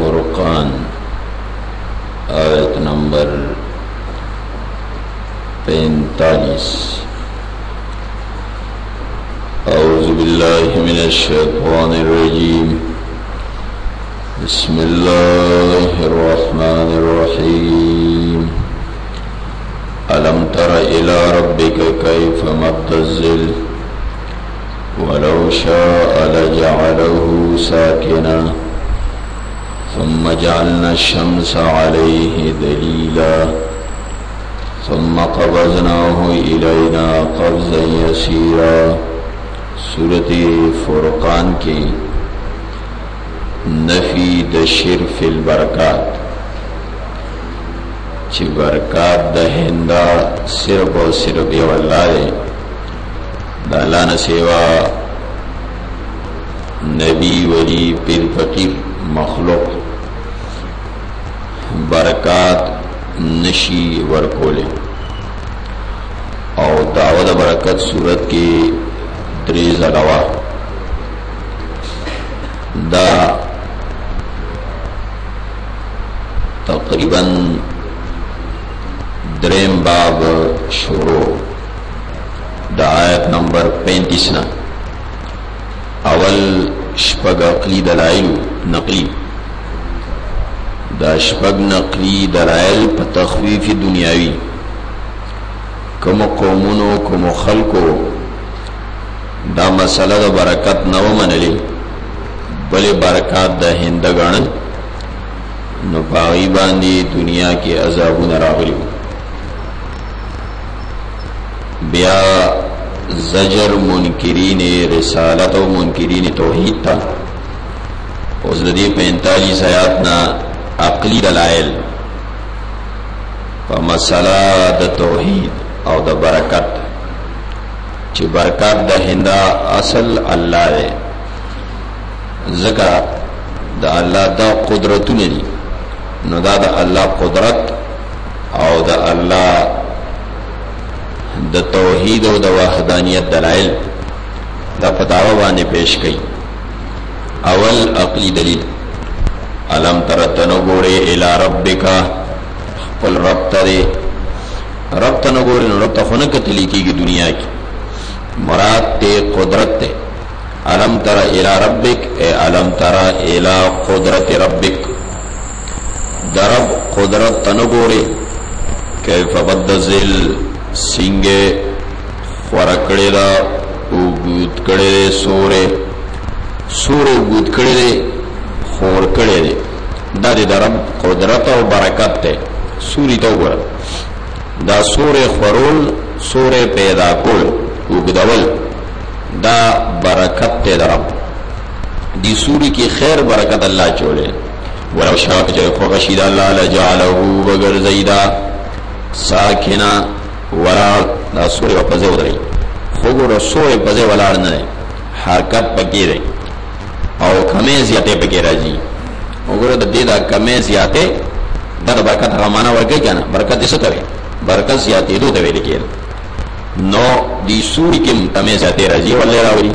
फुरकान आयत नंबर 45। औज़ु बिल्लाहि मिनश शैतानिर रजीम। बिस्मिल्लाहिर रहमानिर रहीम। अलम तरा इला रब्बिका कैफ़ मद्दज़िल वलौ शाअ लजअलहु साकिना सुम्मा जअलना अश-शम्स अलैहि दलीला सुम्मा क़बज़नाहु इलैना क़ब्ज़न यसीरा। सूरत फुरकान की नफी द शिर्क फिल बरकात, ची बरकात द हिंदा सिर्फ और सिर्फ यो अल्लाह है। द अल्लाह न सेवा नबी वली पीर फकीर मखलूक बरकात नशी वरकोले। और दावद बरकत सूरत की त्रीज अलावा दा तकरीबन द्रेम बाब शुरू दा आयत नंबर 35 ना अवल शपग अकली दलाइल नकली दा शपग नकली दलाइल पर तखवीफी दुनियावी कम कौमुनो कम खल्को दा मसला दा बरकत नव मनली बले बरकत दा हिंदगण न पागी बांधी दुनिया के अजाबू न रागली। ब्या जजर मुनकिरीन रिसालत और मुनकिरीन तौहीद था। उस लदी 45 आयात ना अकली दलाइल पर मसला द तौहीद और द बरकत ची बरकत द हिंदा असल अल्लाह है। ज़का द अल्लाह द कुदरतु नहीं न दा द अल्लाह कुदरत और द अल्लाह द तौहीद और द वहदानियत दलाइल द पतावा बाने पेश कई। अवल अकली दलील अलम तरा तनगोरे इला रब्बिका कुल रब तरे रब तनगोरे न रब तखुनक तलीकी की दुनिया की मुराद ते कुदरत ते। अलम तरा इला रब्बिक ए अलम तरा इला कुदरत रब्बिक दरब कुदरत तनगोरे कैफ़ मद्दज़िल सिंगे ख्वरकड़ेला उगूद कड़े सोरे सूरे उगूद कड़े खोर कड़े दादे दरब कुदरत और बरकत ते। सूरी तो गोर दा सूरे ख्वरोल सूरे पैदा कोल उगदवल दा बरकत ते दरब दी सूरी की खैर बरकत अल्लाह चोले। वलौ शाअ जय खुशीद अल्लाह लजअलहु बगर ज़ैदा साकिना वलाड़ दा सूरे पजे उधरी खुगुर सूरे पजे वलाड़ न हरकत पकी रही और कमे ज़ियाते पकी राजी उगर दे दा कमे ज़ियाते दा बरकत हमाना वर्गे क्या ना बरकत इसे करे बरकत ज़ियाते दो दवे लिखे नो दी सूरी किम कमे ज़ियाते राजी वाले रावरी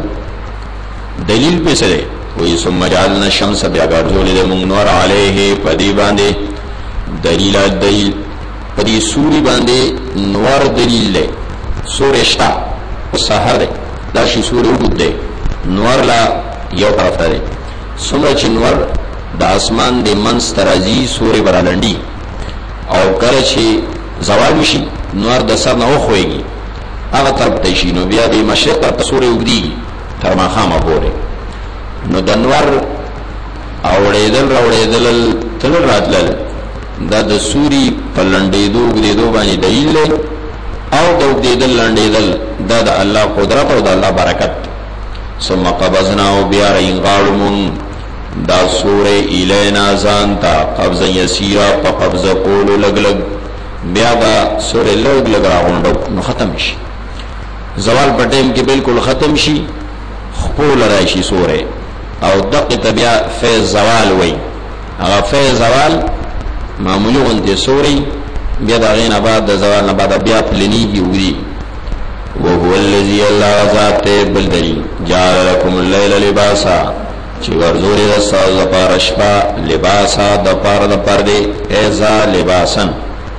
दलील पे सरे वही सुम्मा जअलना शम्स ब्यागार जोले दे मुंगनवर अलैहि पदी बांधे दलीला दलील पदी सूरी बांधे नवर दलील ले सूरे शा सहर दे दाशी सूरे उगुद दे नवर ला यो तरफ दे सुम्रा चिनवर दा आसमान दे मंस तराजी सूरे बरालंडी और करछे जवाल विशी नवर द सर न होएगी आगा तरफ तैशी नो बिया दे मशरिक तरफ सूरे उगदी थरमा खामा बोरे नो दनवर आवड़ेदल रावड़ेदल तल रातलल दा द सूरी पलंडे दो उगदे दो बानी दलील ले और दो उगदेदल लंडेदल दा द अल्लाह कुदरत और दा अल्लाह बरकत। सुम्मा क़बज़नाहु बिया इंगाड़मुन दा सूरे इलैना जानता क़ब्ज़न यसीरा प क़ब्ज़ कोलो लग लग बिया दा सूरे लग लग रावंडो न खत्म शी जवाल पटेम के बिल्कुल खत्म शी खोल रायशी सूरे और दक़ तबिया फैज़ जवाल वही अगर फैज़ जवाल मामूली बनते सूरी बिया दागीन आबाद दा जवाल नबाद बिया प्लेनी की उगरी वो हुवल्लज़ी अल्लाह ज़ाते बलदरी जअल लकुमुल लैला लिबासा چې ورزوري د ساز د پاره شپه لباسا د پاره د پردې ایزا لباسن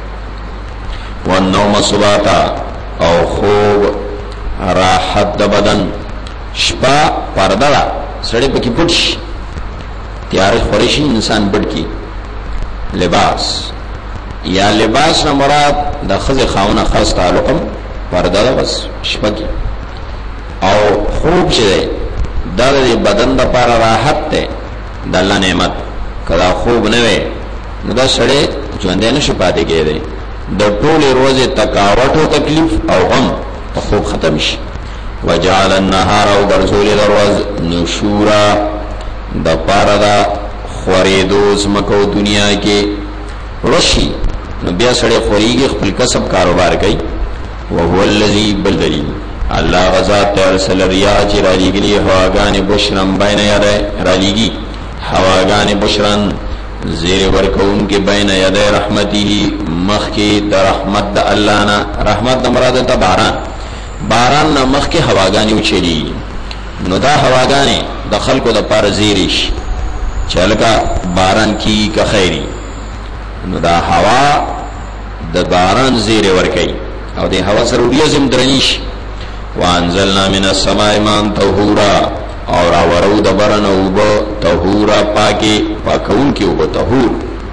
والنوم سباتا او خوب راحت د بدن شپه پرده ده سړی پکې پټ شي تیارې خوري شي انسان پټ کی لباس یا لباس نه مراد د خزه خاونه خاص تعلقم پرده ده بس شپه کی او خوب چې دا د بدن د لپاره راحت ده د الله نعمت کله خوب نه وي نو دا سړی ژوند نه شي پاتې کېږي د ټولې ورځې تکاوت او تکلیف او غم په خوب ختم شي وجعل النهار او برزول الروز نشورا د پاره دا خورېدو زمکو دنیا کې رشي نو بیا سړی خوريږي خپل کسب کاروبار کوي وهو الذي بلدلی الله غزا ترسل ریا چې را لګلی هواګان بشرم بین یده را لګي هواګان بشرن زیر ورکون کې بین یده رحمته مخ کې د رحمت د الله نه رحمت د مراد ته باران نه مخ کې هواګانی وچلی نو دا هواګانی د خلکو د پاره زیریش چلکا باران کی کا خیری نو دا هوا د باران زیر ورکي او د هوا سره ریزم درنیش وانزلنا من السماء ماء طهورا اور اورو د برنو وب طهورا پاکون کی وب طهور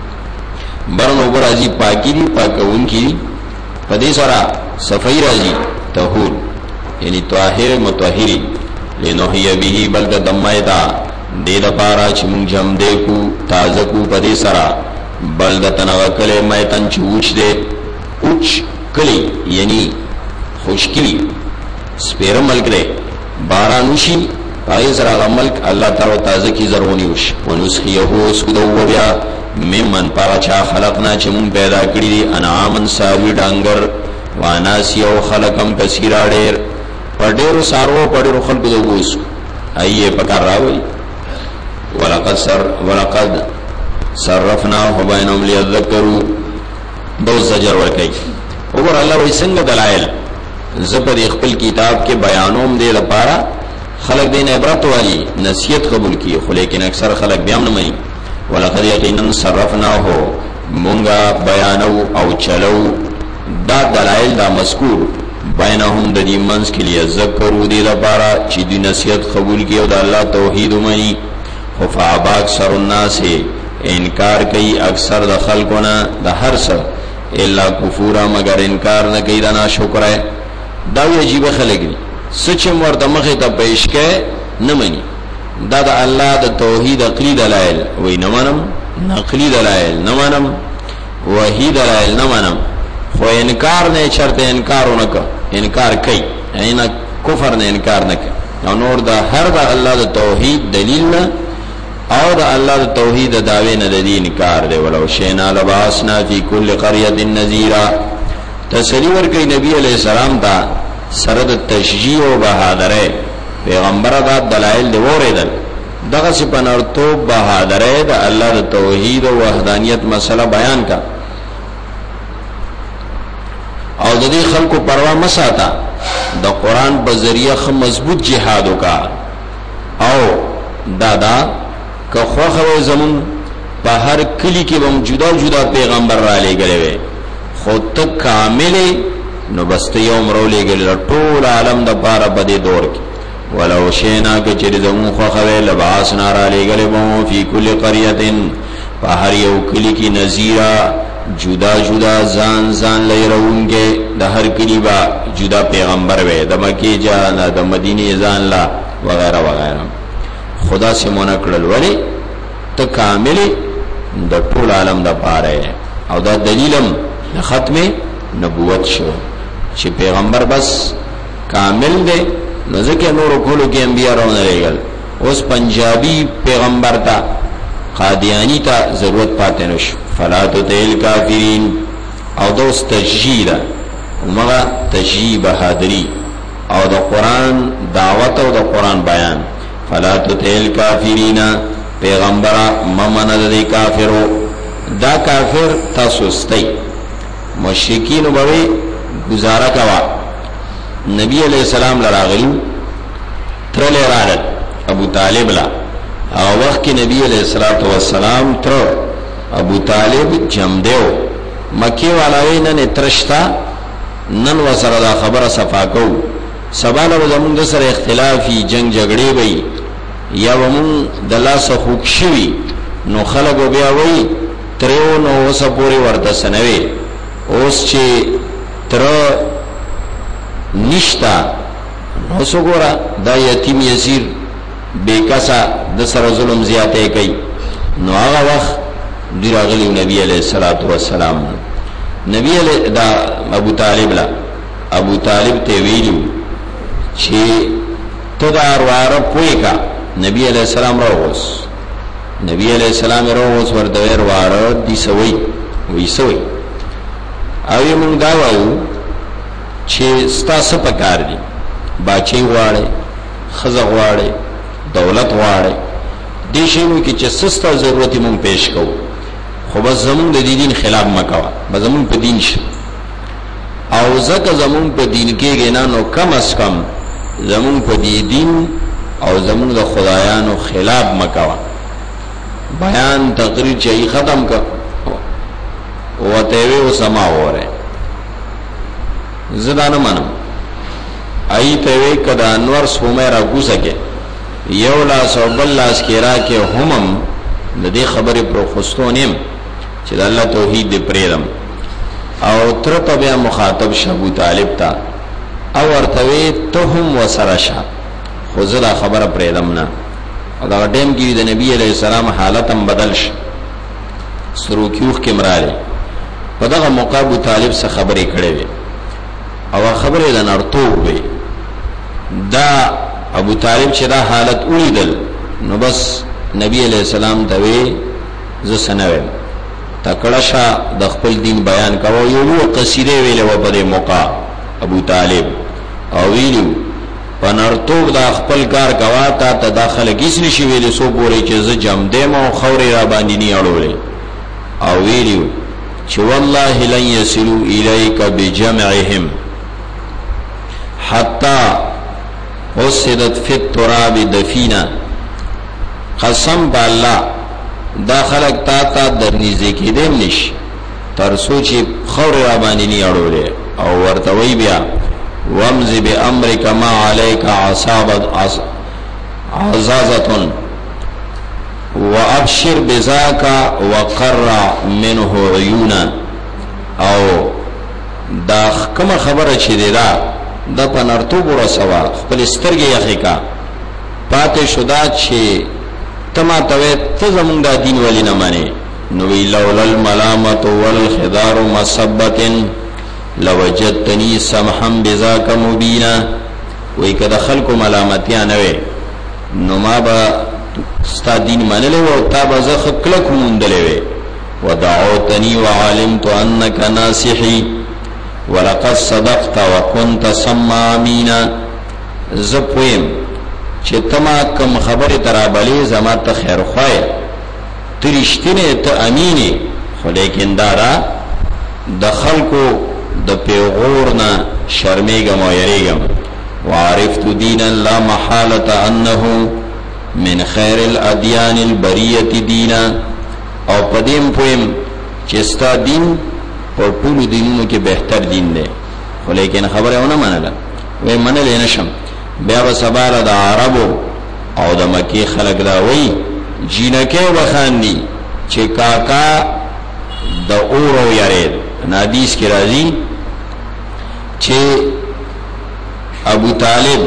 برنو بر ازي پاکی دی پاکون کی پدې سره صفای راځي طهور یعنی طاهر مطهری لنوحی به بلد دمیدا دې د پارا چې مونږ جام دې کو تازه کو پدې سره بلدتن وکله میتن چوچ دې اوچ کلی یعنی خوشکی سپیر ملک دے بارانوشی پای سره ملک الله تعالی تازه کی زرغونی وش ونسخیه سودو بیا ممن پارا چا خلقنا چې مون پیدا کړی دي انعامن ساوی ډنګر واناسی او خلقم کثیرا ډیر پډیرو سارو پډیرو خلق دو وس ایه پکار راوي ولقد صرفنا بينهم ليذكروا دو زجر ورکی اور الله وی څنګه دلایل زبر خپل کتاب کې بیانوم دی لپاره خلق دین عبرت والی نصیحت قبول کی خو لیکن اکثر خلق بیا نه مانی ولقد یقینا صرفناه مونږه بیانو او چلو دا دلایل دا مذکور بینهم د دې منځ کې لذکروا دی لپاره چې دی نصیحت قبول کی او د الله توحید ومني خو فابا اکثر الناس انکار کوي اکثر د خلقونه د هر څه الا کفورا مگر انکار نه کوي دا ناشکرای دا عجیب خلق دي سچ مرته مخه ته پیش کې نه مني دا د الله د توحید عقلی دلایل وای نه منم نقلی دلایل نه منم وحی دلایل نه منم خو انکار نه چرته انکارونه کا انکار کوي اینا کفر نه انکار نه کوي نور دا هر د الله د توحید دلیل نه او د الله د توحید داوی نه د دین انکار دی ولو شینا لباسنا فی کل قريه نذیرا تسلی ورکی نبی علیہ السلام تا سرد تشجیع و بہادرے پیغمبر دا دلائل دی وردل دغه سپنرتو بہادرے دا اللہ دا توحید و وحدانیت مسئلہ بیان کا او دا دی خلقو پروا مساتا دا قرآن بذریعہ مضبوط جہادو کا او دادا که خواخوی زمون پا ہر کلی کی بم جدا جدا پیغمبر را لے گلے وے خود تک کاملی نو بست یوم رو لے گل طول عالم دا پارا بدے دور کی ولو شینا که چر زمون خوخوی لبعاسنا را لے گلے بمو فی کل قریتن پا ہر یو کلی کی نظیرہ جدا جدا زان زان لے رون کے دا ہر کلی با جدا پیغمبر وے دا مکی جانا دا مدینی زان لا وغیرہ وغیرہ خدا سے منکڑل ولی تا کاملی دا طول عالم دا پارا ہے او دا دلیلم ختم نبوت شو چې پیغمبر بس کامل دی نو ځکه نور کولو کې انبیاء راونه لګل اوس پنجابی پیغمبر تا قادیانی تا ضرورت پاتې نشو فلا تطیل کافرین او دوست تشجیع ومغه تشجیع بهادری او د قران دعوت او د قران بیان فلا تطیل کافرین پیغمبر ممن د کافرو دا کافر تاسو استی مشرکین وبوي گزاره کوا نبی علیہ السلام لراغلو ترل رالت ابو طالب لا او وقت کې نبی علیہ الصلوۃ والسلام تر ابو طالب جم دیو مکی والای نن ترشتا نن وسره دا خبره صفا کو سباله زمونږ سره اختلافي جنگ جګړې وي یا ومون دلاسه خوښوي نو خلک بیا وای ترو نو وسپوري ورته سنوي اوس چې تر نشتا نو سګورا دا یتیم یسیر بیکاسا د سره ظلم زیاته کوي نو هغه وخت دی راغلی نبی علیہ الصلوۃ والسلام نبی علیہ دا ابو طالب ته ویلو چې تدار واره پوي کا نبی علیہ السلام راوس نبی علیہ السلام راوس ورته واره دي سوي وی سوي او موږ دا وایو چې ستاسو په کار دي باچي غواړي خزه غواړي دولت غواړي دې شیو کې چې سستا ضرورت مون پېښ کوو خو بس زمون د دین خلاف مکوا بس زمون په دین شي او زکه زمون په دین کې نه نو کم اس کم زمون په دین او زمون د خدایانو خلاف مکوا بیان تقریر چې ختم کا وته وی وسما وره زدان منم ایته وی کدا انور سومرا ګوسکه یو لاس او بل لاس کې را کې همم د دې خبرې پر خستونیم چې د الله توحید دې پرېدم او تر ته بیا مخاطب ابو طالب تا او ورته ته هم وسرشا خو زه دا خبره پرېدم نه او دا ټیم کې د نبی علیہ السلام حالت هم بدل ش سروکیوخ کې مراله په دغه موقع ابو طالب څخه خبرې کړې وي او خبره د نرتوب وي دا ابو طالب چې دا حالت ولیدل نو بس نبی علیہ السلام ته وی ز سنوي تکړه د خپل دین بیان کاوه یو قصیده ویله و په موقع ابو طالب او ویلو پنرتوب دا خپل کار کوا تا تداخل کیس نشي ویل سو پوری چې ز جام دیم او خوري را باندې نه اړولې او ویلو چې والله لن يسلو اليك بجمعهم حتى وسدت في التراب دفينا قسم بالله دا خلق تا درنیزه کې دیم نش تر سوچي خور را باندې نه اړولې او ورته وی بیا وامز بامرک ما عليك عزازه وابشر بذاك وقر منه عيونا او دا کوم خبره چې دی دا پنرتوب ورسوا خپل سترګې یخې کا پاتې شودا چې تما توې ته زمونږ د دین ولی نه مانی نو لولا الملامه والخضار مسبه لوجدتني سمحا بذاك مبينا وای کده خلکو ملامتیا نه وي نو ما با ستا دین منلې او تا به زه خلک مونډلې وي ودعوتني وعلمت انك ناصحي ولقد صدقت وكنت سما امينا زپویم چې تما کوم خبره ترابلې زما ته خیر خوای ترشتنه ته امینه خو لیکن دارا د خلکو د پیغورنا شرمېګم او یریګم وعرفت دينا لا محاله انه من خير الاديان البريه دينا او پدیم پویم چې ستا دین په ټول دینونو کې بهتر دین دی خو لیکن خبره ونه منله وې منلې نشم بیا به سباله د عربو او د مکی خلق دا وی جینکه وخاندي چې کاکا د اورو یارید حدیث کې راځي چې ابو طالب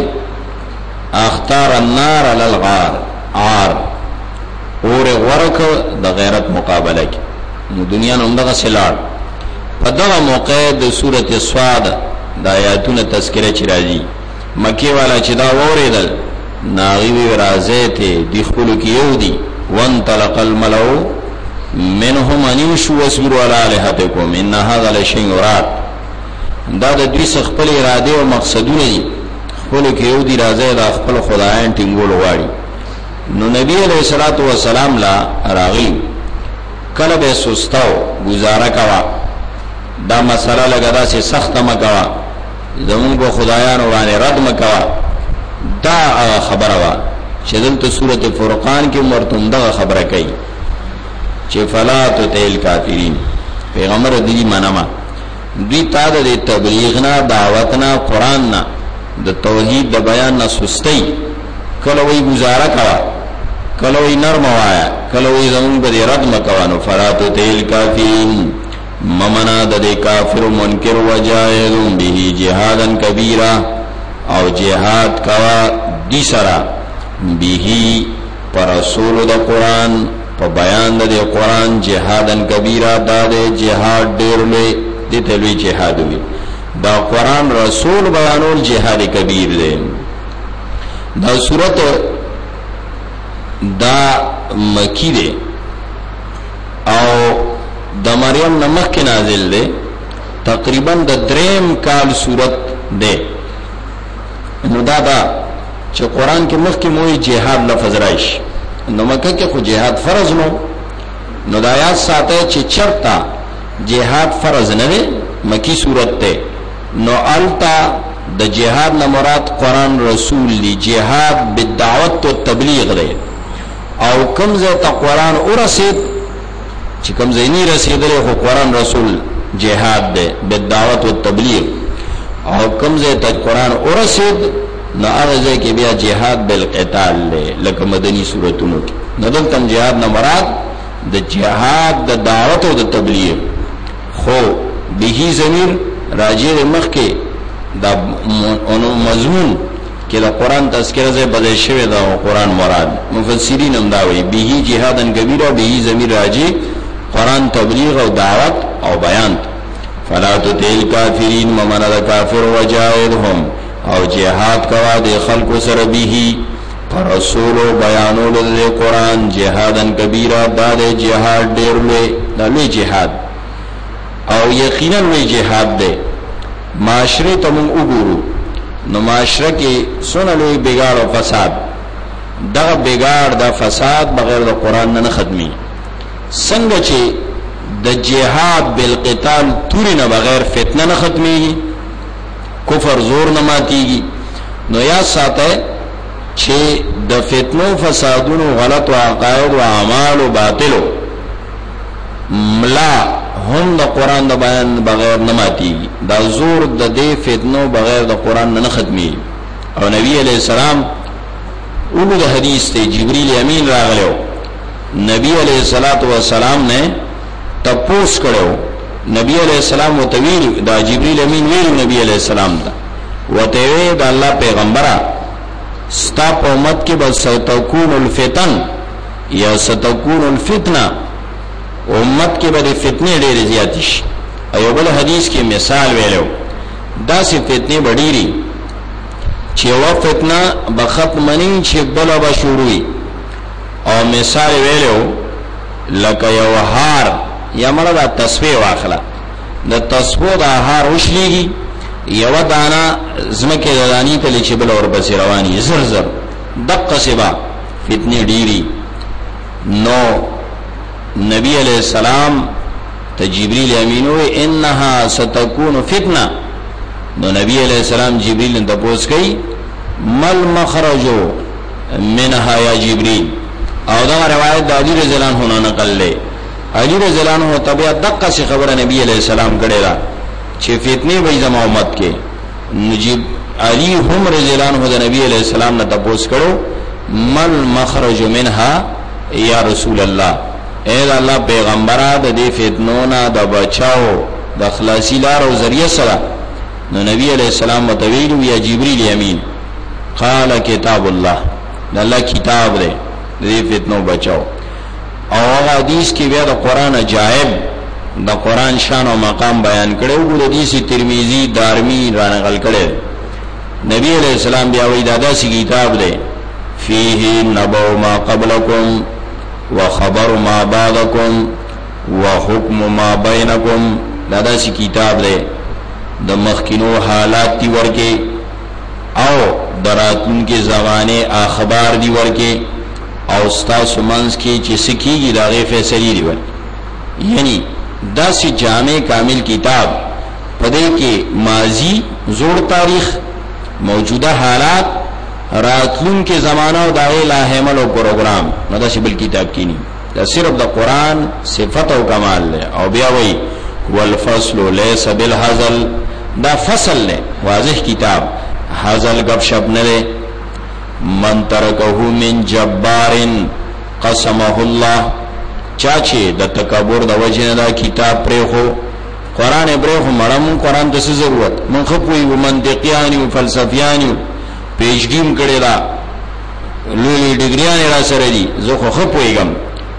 اختار النار على الغار عار اور ورک د غیرت مقابله کې نو دنیا نوم دغه سلاړ په دغه موقع د سورته صاد د آیاتونو تذکرہ چې راځي مکی والا چې دا وریدل ناغي راځي ته د خپل کې یو دي وانطلق الملو منهم ان يشوا واصبروا على الهتكم ان هذا لشيء يراد دا د دوی خپل اراده او مقصدونه دي خپل کې یو دي راځي د خپل خدایان ټینګول غواړي نو نبی علیہ الصلوۃ والسلام لا راغلی کله به سستاو گزاره کوا دا مسله لګدا چې سخت مکوا زمون په خدایانو باندې رد مکوا دا خبره وا چې دلته سورۃ فرقان کې مرتم دغه خبره کوي چې فلا تطع الکافرین. پیغمبر دې منما دوی تا د تبلیغنا دعوتنا قرآننا د توحید د بیان نه سستی کله وی گزاره کوا کله وی نرم وایا کله وی زمون په رد مکوانو. فلا تطع الکافرین ممنا د کافر منکر وجاهدون به جهادا کبیرا او جهاد کوا دی سرا به پر رسول د قرآن په بیان د قرآن جهادن کبیرا دا د جهاد ډیر لوی دي ته لوی جهاد وي. دا قرآن رسول بیانول جهاد کبیر دی. دا سورت دا مکی دی او د مریم نمخ کې نازل دی. تقریبا د دریم کال سورت دی. نو دا چې قرآن کې مخ کې موي جهاد لفظ راشي نو مکه کې خو جهاد فرض نو دا آیات ساته چې چرتا جهاد فرض نه دی مکی صورت ته نو التا د جهاد نه مراد قرآن رسول دی. جهاد بالدعوت و تبلیغ دی او کوم ځای ته قرآن ورسید چې کوم ځای نه رسیدلی خو قرآن رسول جهاد دی بالدعوت و تبلیغ او کوم ځای ته قرآن ورسید نو هغه ځای کې بیا جهاد بالقتال دی لکه مدني سورتونو کې. نو دلته جهاد نه مراد د جهاد د دعوت او د تبلیغ خو به ضمیر راجع مخ کې دا مضمون کې د قرآن تذکرہ ځای بدل شوی دا قرآن مراد. مفسرین هم دا وایي به جهادن کبیره به ضمیر راجع قرآن تبلیغ او دعوت او بیان. فلا تطع الکافرین ممن د کافر وجاهدهم او جهاد کوا د خلق سره به پر رسول بیانول د قرآن جهادن کبیره دا د جهاد ډیر لوی جهاد او یقینا لوی جهاد دی. معاشره ته مونږ وګورو نو معاشره کې څونه لوی بګاړ او فساد. دغه بګاړ د فساد بغیر د قرآن نه ختمي. څنګه چې د جهاد بالقتال توري نه بغیر فتنه نه ختمي کفر زور نه ماتيږي. نو یا ساته چې د فتنو فسادونو غلط او عقاید او اعمال او باطلو ملا هم د قرآن د بیان بغیر نه ماتيږي. دا زور د دې فتنو بغیر د قرآن نه ختمي. او نبی علیہ السلام اولو د حدیث ته جبرئیل امین راغلو. نبی علیہ الصلوۃ والسلام نے تپوس کړو. نبی علیہ السلام وتویل دا جبرئیل امین ویل نبی علیہ السلام دا وتوی دا الله پیغمبره ستا په امت کې بس ستكون الفتن یا ستكون الفتنه امت کې به فتنه ډېرې زیات شي. ایو بل حدیث کې مثال ویلو دا سي فتنه بډيري چې وا فتنه به ختم نه شي بل به شروعي. او مثال ویلو لکه یو هار یا مردا تسبیح واخلا د تسبیح د هار وشلېږي یو دانا زمکه دانی ته چې بل اور بس رواني زر زر دقه سبا فتنه ډيري. نو نبی علیہ السلام ته جبرئیل امینو انها ستكون فتنه. نو نبی علیہ السلام جبرئیل ته پوښ کوي مل مخرجو منها یا جبرئیل. او دا روایت د علی رضی الله عنه نقل لې. علی رضی الله عنه تبع دقه سی خبره نبی علیہ السلام کړي را چې فتنه وي زمو امت کې. نجیب علی هم رضی الله عنه د نبی علیہ السلام نه تاسو کړو مل مخرج منها یا رسول الله. اے الله پیغمبره د دې فتنو نه د بچاو د خلاصي لار او ذریعہ سره. نو نبی علیہ السلام متویل یا جبرئیل امین قال کتاب الله د الله کتاب دی د دې فتنو بچاو. او حدیث کې بیا د قران عجائب د قران شان او مقام بیان کړو. د حدیث ترمذی دارمی را نقل کړي. نبی علیہ السلام بیا وی دادا سی کتاب دی فيه نبأ ما قبلكم وخبر ما بعدكم وحكم ما بينكم. دادا سی کتاب دی د مخکینو حالات دی ورکه او دراتون کې زمانه اخبار دی ورکه او ستاسو منځ کې چې سکیږي دا غي فیصله دی ورکه. یعنی دا سی جامع کامل کتاب پدې کې ماضی زوړ تاریخ موجوده حالات راتلون کې زمانہ او دغه لا حمل او پروګرام نو دا شبل کتاب کینی دا صرف د قران صفت او کمال له او بیا وی والفصل ليس بالهزل دا فصل له واضح کتاب هزل غب شپ نه من ترکه من جبار قسمه الله چاچه د تکبر د وجه دا کتاب پرې خو قران پرې خو مړم قران د څه ضرورت من خو کوئی منطقيان او فلسفيان پیشګیم کړي دا لوی ډیګریان را سره دي زه خو پویګم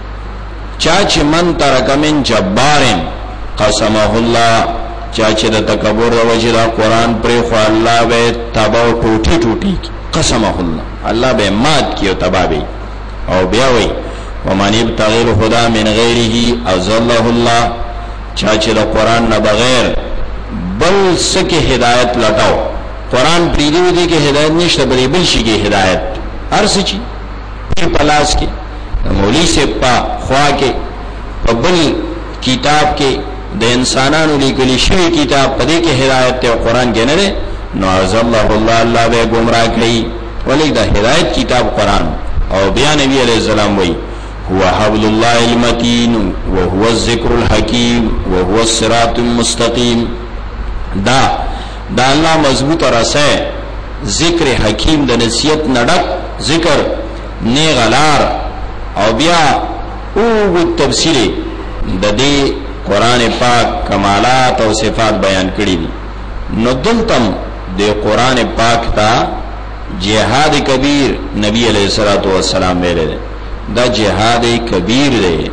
چاچه من ترک من جبار قسمه الله چاچه د تکبر د وجه دا قران پرې خو الله به تباہ ټوټي ټوټي قسمه الله به مات کیو تبابي او بیا وی ومن ابتغى الهدى من غيره اضله الله چاچه د قران نه بغیر بل سکه هدایت لټاو قران پریدي دي کې هدایت نشته بلې بل شي کې هدایت هر څه چی په پلاس کې مولوی سے پا خوا کې په بل کتاب کې د انسانانو لیکلي شوی کتاب په دې کې هدایت ته قران کې نه ده نو اضله الله الله به گمراه کړي ولې دا هدایت کتاب قران او بیا نبی علیہ السلام وی هو حبل الله المتين وهو الذكر الحكيم وهو الصراط المستقيم دا الله مضبوط رسه ذکر حکیم د نصیحت نډک ذکر نه غلار او بیا او تفصیل د دې قران پاک کمالات او صفات بیان کړی دي نو دلتم د قران پاک تا جهاد کبیر نبی علیہ الصلوۃ والسلام ویل دا جهاد کبیر دی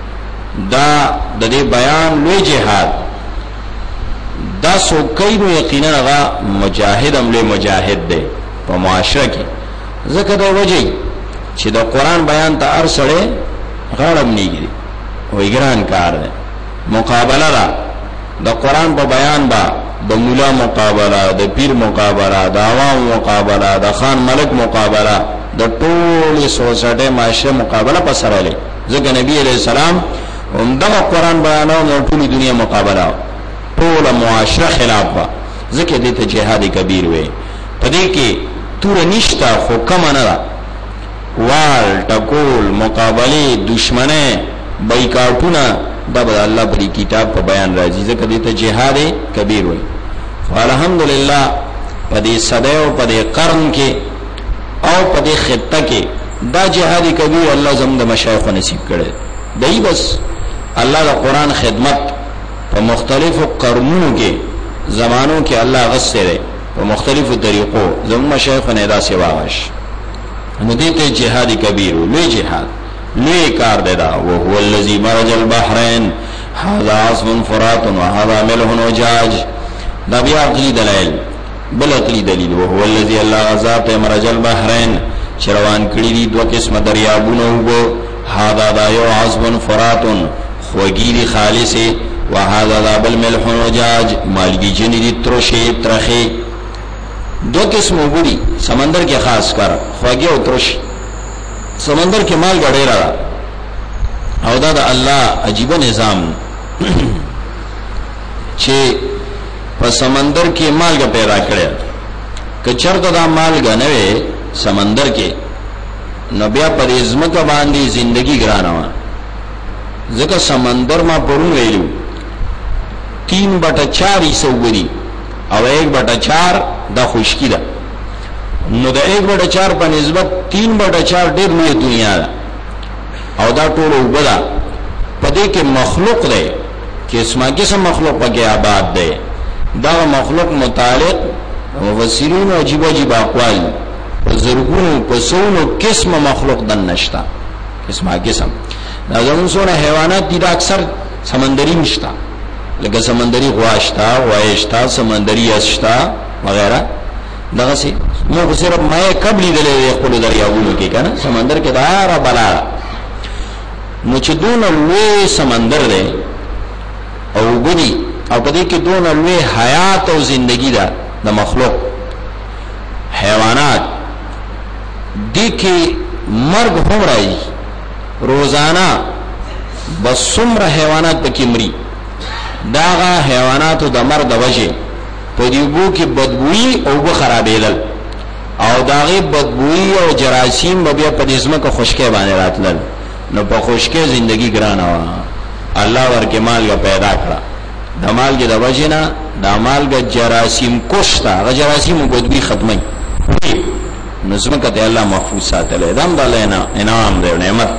دا د دې بیان لوی جهاد دا سو کینو یقینا غا مجاهد عمل مجاهد دی په معاشره کې زکه دا وجه چې د قران بیان ته ارسړې غاړم نیږي وې ګران کار دی مقابله را د قران په بیان با د مولا مقابله د پیر مقابله د عوام مقابله د خان ملک مقابله د ټول سوسایټي معاشره مقابله په سره لې ځکه نبی عليه السلام هم د قران بیانو نو ټول دنیا مقابله ټول معاشره خلاف وا ځکه دې ته جهاد کبیر وې پدې کې تور نشتا خو کم نه را وال ټکول مقابله دشمنه بایکاټونه دا به الله په کتاب په بیان راځي ځکه دې ته جهاد کبیر وې الحمدلله پدې صدیو پدې قرن کې او پدې خطه کې دا جهاد کبیر الله زم د مشایخ نصیب کړي دای بس الله د قران خدمت په مختلفو قرنونو کې زمانو کې الله غسره په مختلفو طریقو زم مشایخ نه دا سیوا واش نو دې ته جهاد کبیر لوی جهاد لوی کار دی دا او هو الذی مرج البحرین هذا عصب فرات وهذا ملح وجاج دا بیا عقلی دلائل بل عقلی دلیل او هو الذی الله ذات مرج البحرین چروان کړي دي دوه قسمه دریابونه وګو هذا دا یو عصب فرات خوګیری خالص وهذا ذا بالملح وجاج مالګی جنې دي ترشی ترخی دو قسم وګړي سمندر کې خاص کر خوګي او ترش سمندر کې مال غړېرا او دا د الله عجیب نظام چې په سمندر کې مالګه پیدا کړي کچرته دا مالګه نه وي سمندر کې نو بیا پر ازمکه باندې زندگی ګرانه و ځکه سمندر ما پرون ویلو 3/4 سوګري او 1/4 دا خشکی ده نو دا 1/4 په نسبت 3/4 ډېر لوی دنیا ده او دا ټول وبدا پدې کې مخلوق ده قسمه قسم مخلوق پکې آباد ده دا مخلوق متعلق مفسرین عجیب عجیب اقوال زرګونو پسونو قسم مخلوق دن نشتا قسمه قسم دا زمون سونه حیوانات دي دا اکثر سمندري نشتا لکه سمندري غواشتا وایشتا سمندري اسشتا وغیرہ دغه سي مو صرف مې قبل دلې خپل دریاونو کې کنه سمندر کې دایره بلا نو چې دون لوی سمندر دی او ګدي او په دې کې دون لوی حیات او زندگی ده د مخلوق حیوانات دي کې مرګ هم راځي روزانه بس څومره حیوانات پکې مري داغه حیواناتو د مرګ د وجه په دې بو کې بدبوئی او بو خرابېدل او داغي بدبوئی او جراثیم به بیا په دې زمکه خشکې باندې راتلل نو په خشکې ژوندۍ ګرانه وا الله ورکه مالګه پیدا کړه د مالګه د وجنه د مالګه جراثیم کوشتا هغه جراثیم بدبوئی ختمي نو زمکه ته الله محفوظ ساتل دم دلنا انعام دی نعمت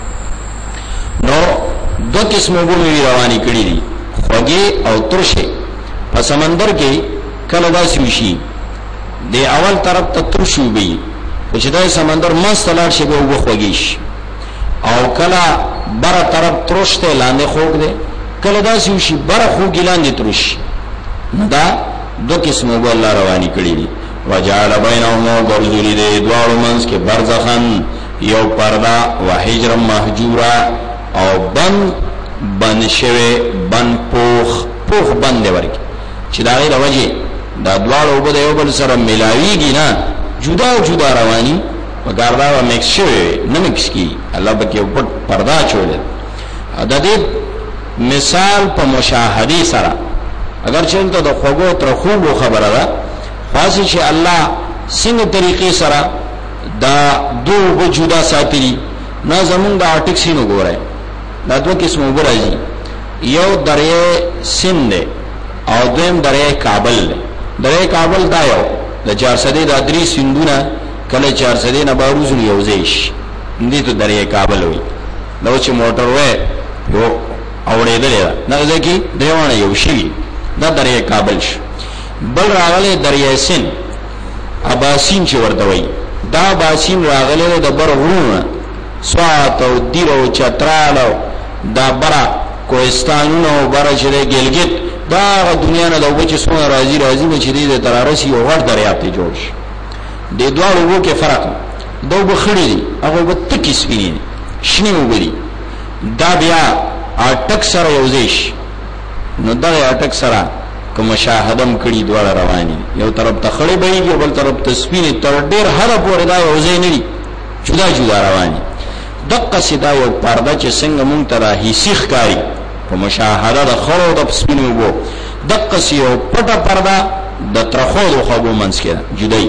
نو دو قسمه وګړي رواني کړی دي خوږی او ترشه په سمندر کې کله داسې وشي د اول طرف ته ترشو وي چې د سمندر مستلار شي به خوږیش او کله بر طرف ترشته لاندې خوږ دی کله داسې وشي بر خوږ لاندې ترش دا دو قسمه الله رواني کړی دي وجعل بينهما برزخ دي دوار منس کې برزخن یو پردا وحجر مهجورا او بن شوه بن پوخ بند ورکی چې دا غیر وجه دا دوار او بده یو بل سره ملاویږي نه جدا رواني وګار دا مکس شوه نه مکس کی الله بکې په پردا چولې د دې مثال په مشاهدي سره اگر چېرته د خوګو تر خوبو خبره ده خاصه چې الله څنګه طریقې سره دا دو وجودا ساتري نه زمون دا ټیکسینو ګورای دا دوه قسمه وګورای یو دریای سند او دویم دریای کابل دریای کابل دا یو د 400 د ادري سندونه کله 400 نه باروز یو زیش دې ته دریای کابل وي نو چې موټر وې یو اورېدل نه ځکه دیوانه یو شي دا دریای کابل شي بل راغله دریای سند اباسین چې ورته وي دا باسین راغله د برغونه سوات او دیرو چترالو دا برا کوهستانونو برا چې ګلګت دا دنیا نه د وچه سونه راځي به چې د ترارسي او غړ دریاب ته جوړ شي د دوه وو کې فرق دوه بخړي دي هغه به تکي سپینې شنو وګړي دا بیا اټک سره یوځیش نو دا اټک سره کوم مشاهدم کړي دوه رواني یو طرف ته خړې بهيږي بل طرف ته سپینې تر ډېر هر پورې دا یوځای نه دي جدا رواني دقه سدا یو پرده چې څنګه مونږ ته راهي سیخ کاری په مشاهده د خړو د سپینو وو دقه یو پټه پرده د ترخو د خوګو منځ کې جدای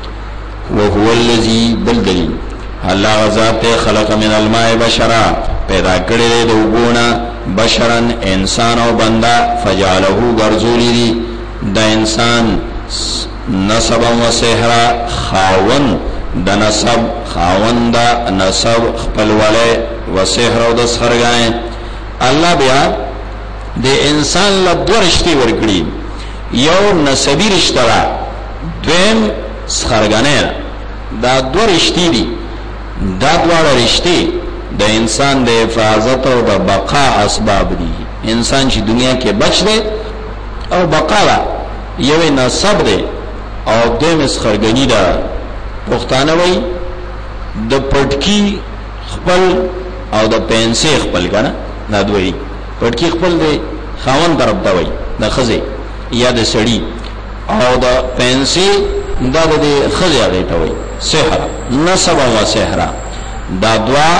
وهو الذي بلدل الله ذات خلق من الماء بشرا پیدا کړی د وګونه بشرن انسان او بندا فجعله غرزولی دی د انسان نسب و سحر خاون د نسب خاون د نسب خپل وله و سحر او د سرګای الله بیا د انسان له دوه رشتې ورکړي یو نسبی رشتہ دویم سرګانه دا دوه رشتې دي دا دوه رشتې د انسان د حفاظت او د بقا اسباب دي انسان چې دنیا کې بچ دی او بقا لا یو نسب دی او دیم سرګنی دا پښتانه وای د پټکی خپل او د پنسي خپل کنه دا دوی پټکی خپل دی خاون طرف دا وای د خزه یا د سړی او د پنسي دا د خزه هغه ته وای سحر نسب او سحر دا دوا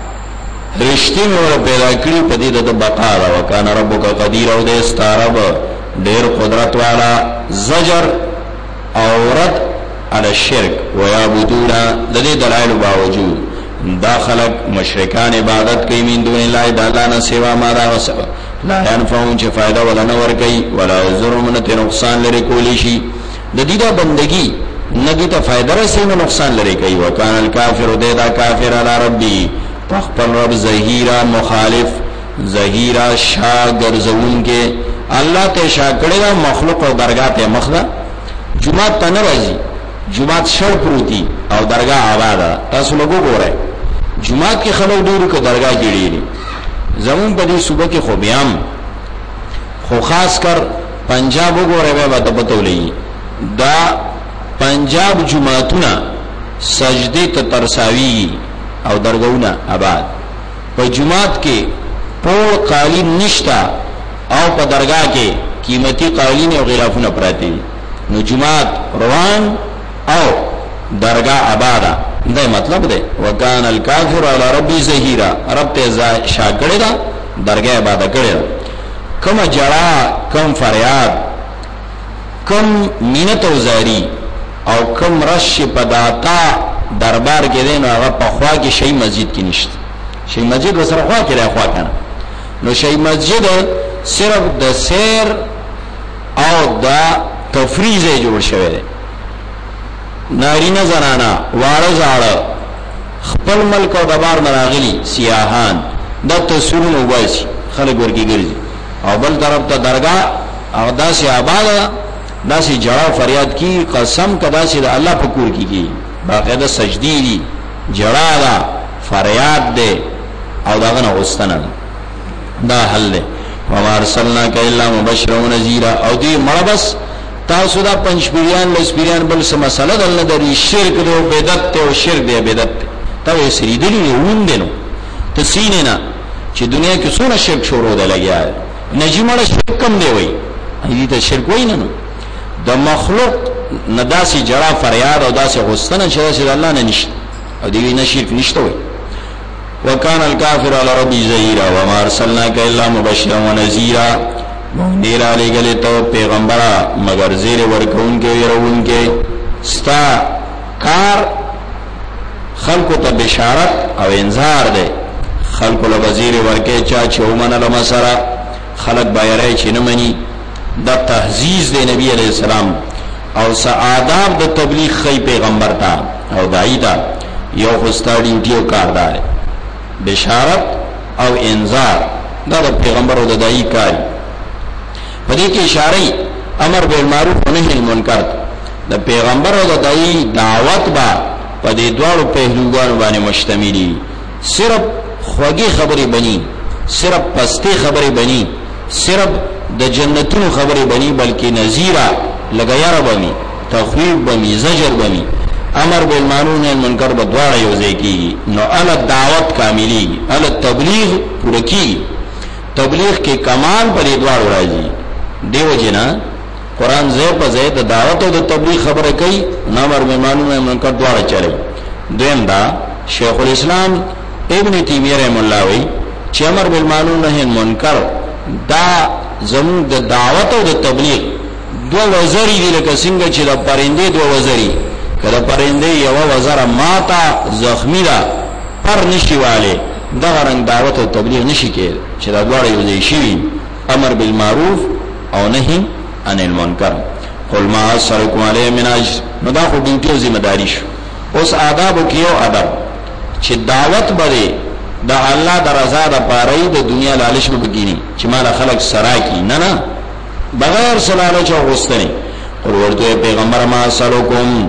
رشتې مور پیدا کړی په دې د بقا را وکانه ربک قدیر او د استرب ډیر قدرت والا زجر او رد على الشرك ويعبدون لدي دلائل باوجود دا خلق مشرکان عبادت کوي من دون الله د الله نه سوا ما را وسو لا ينفعون چې فائدہ ولا نه ور کوي ولا ضرر ته نقصان لري کولی شي د دې د بندگی نګي ته فائدہ رسي نه نقصان لري کوي وکانه الکافر دا کافر علی ربي تخپل رب زهیرا مخالف زهیرا شاګر زون کې الله ته شاګړې دا مخلوق او درگاه ته مخدا جمعه ته ناراضي جمعه شړ پروتي او درگاه آباد تاسو لګو ګورئ جمعه کې خلک ډیرو کې درگاه جوړېږي زمون په دې صوبه کې خو بیام خو خاص کر پنجاب وګورئ به پته ولې دا پنجاب جمعهونه سجدي ته ترساوي او درگاہونه آباد په جمعات کې پور قالین نشتا او په درگاه کې قیمتي قالین او غلافونه پراته نو جمعات روان او درگاه آباد دا مطلب دی وکان الکافر علی ربی ظهیرا رب ته شاګړه دا درگاه آباد کړي کوم جړه کوم فریاد کوم مینت او زاری او کم رش په داتا دربار کې دین هغه په خوا کې شي مسجد کې نشته شي مسجد وسره خوا کې راخوا کنه نو شي مسجد صرف د سیر او د تفریز جوړ شوی دی نارینه زنانا واړه زاړه خپل ملک او دبار مراغلی سیاحان د تصویرونو وایي خلک ورکی ګرځي او بل طرف ته درگاه او داسې آباد داسې جړه فریاد کی قسم کدا چې د الله په کور کې باقاعده سجدي دي جړه دا فریاد ده او داغه غوستنه دا حل ده وما ارسلناک الا مبشرا ونذیرا او دې مړه بس تاسو دا پنځپیران لسپیران بل څه مسله دلته د شرک دی او بدعت او شرک دی بدعت ته یې سری دی وندنو تسیننا چې دنیا کې څونه شرک شروع ده لګیا نجمړه شرک کم دی وای دې ته شرک وای نه د مخلوق نداسي جړه فریاد او داسې غوستنه چې الله نه نشته او دې نه شرک نشته وای وکانه الکافر علی ربی ظهیرا وما ارسلناک الا مبشرا ونذیرا مونږ علی گله ته پیغمبره مگر زیر ورکون کې يرون کې ستا کار خلقو ته بشارت او انذار ده خلقو له وزیر ورکه چا چومنه لمه سره خلق بایره چې نه مني د تهذیز د نبی علیہ السلام او سعاداب د تبلیغ خی پیغمبر تا او دای دا یو خوستاړي دیو کاردار بشارت او انذار دا د پیغمبر او د دای کار په دې کې اشاره امر بالمعروف و نهی المنکر د پیغمبر او د دای دعوت با په دې دوړو پهلوګانو باندې مشتملي صرف خوږی خبرې بني صرف پستی خبرې بني صرف د جنتونو خبرې بني بلکې نذیرا لګیار بني تخویف بني زجر بني امر بالمعروف نهی المنکر په دواړه یو ځای کې نو ال دعوت کاملی ال تبلیغ پوره کی تبلیغ کې کمال پر دواړو راځي دیو جنا قران زې په زې د دعوت او د تبلیغ خبره کوي امر بالمعروف نهی المنکر دواړه چلے دویم دا شیخ الاسلام ابن تیمیہ رحم الله وی چې امر بالمعروف نهی المنکر دا زموږ د دعوت او د تبلیغ دوه وزري دي لکه څنګه چې د پرنده دوه وزري کله پرنده یو وزر ماتا زخمی دا پر نشیواله دا رنګ دعوت او تبلیغ نشي کېد چې دا دوه یو ځای شي امر بالمعروف او نهی عن المنکر قل ما اسرکم علی من اجر نو دا خو ډیوټي او ذمہ داری شو اوس آداب کیو ادب چې دعوت بده دا الله د رضا د پاره د دنیا لالچ به بګینی چې مال خلق سرا کی نه نه بغیر سلالچ او غستنی قل ورته پیغمبر ما اسلکم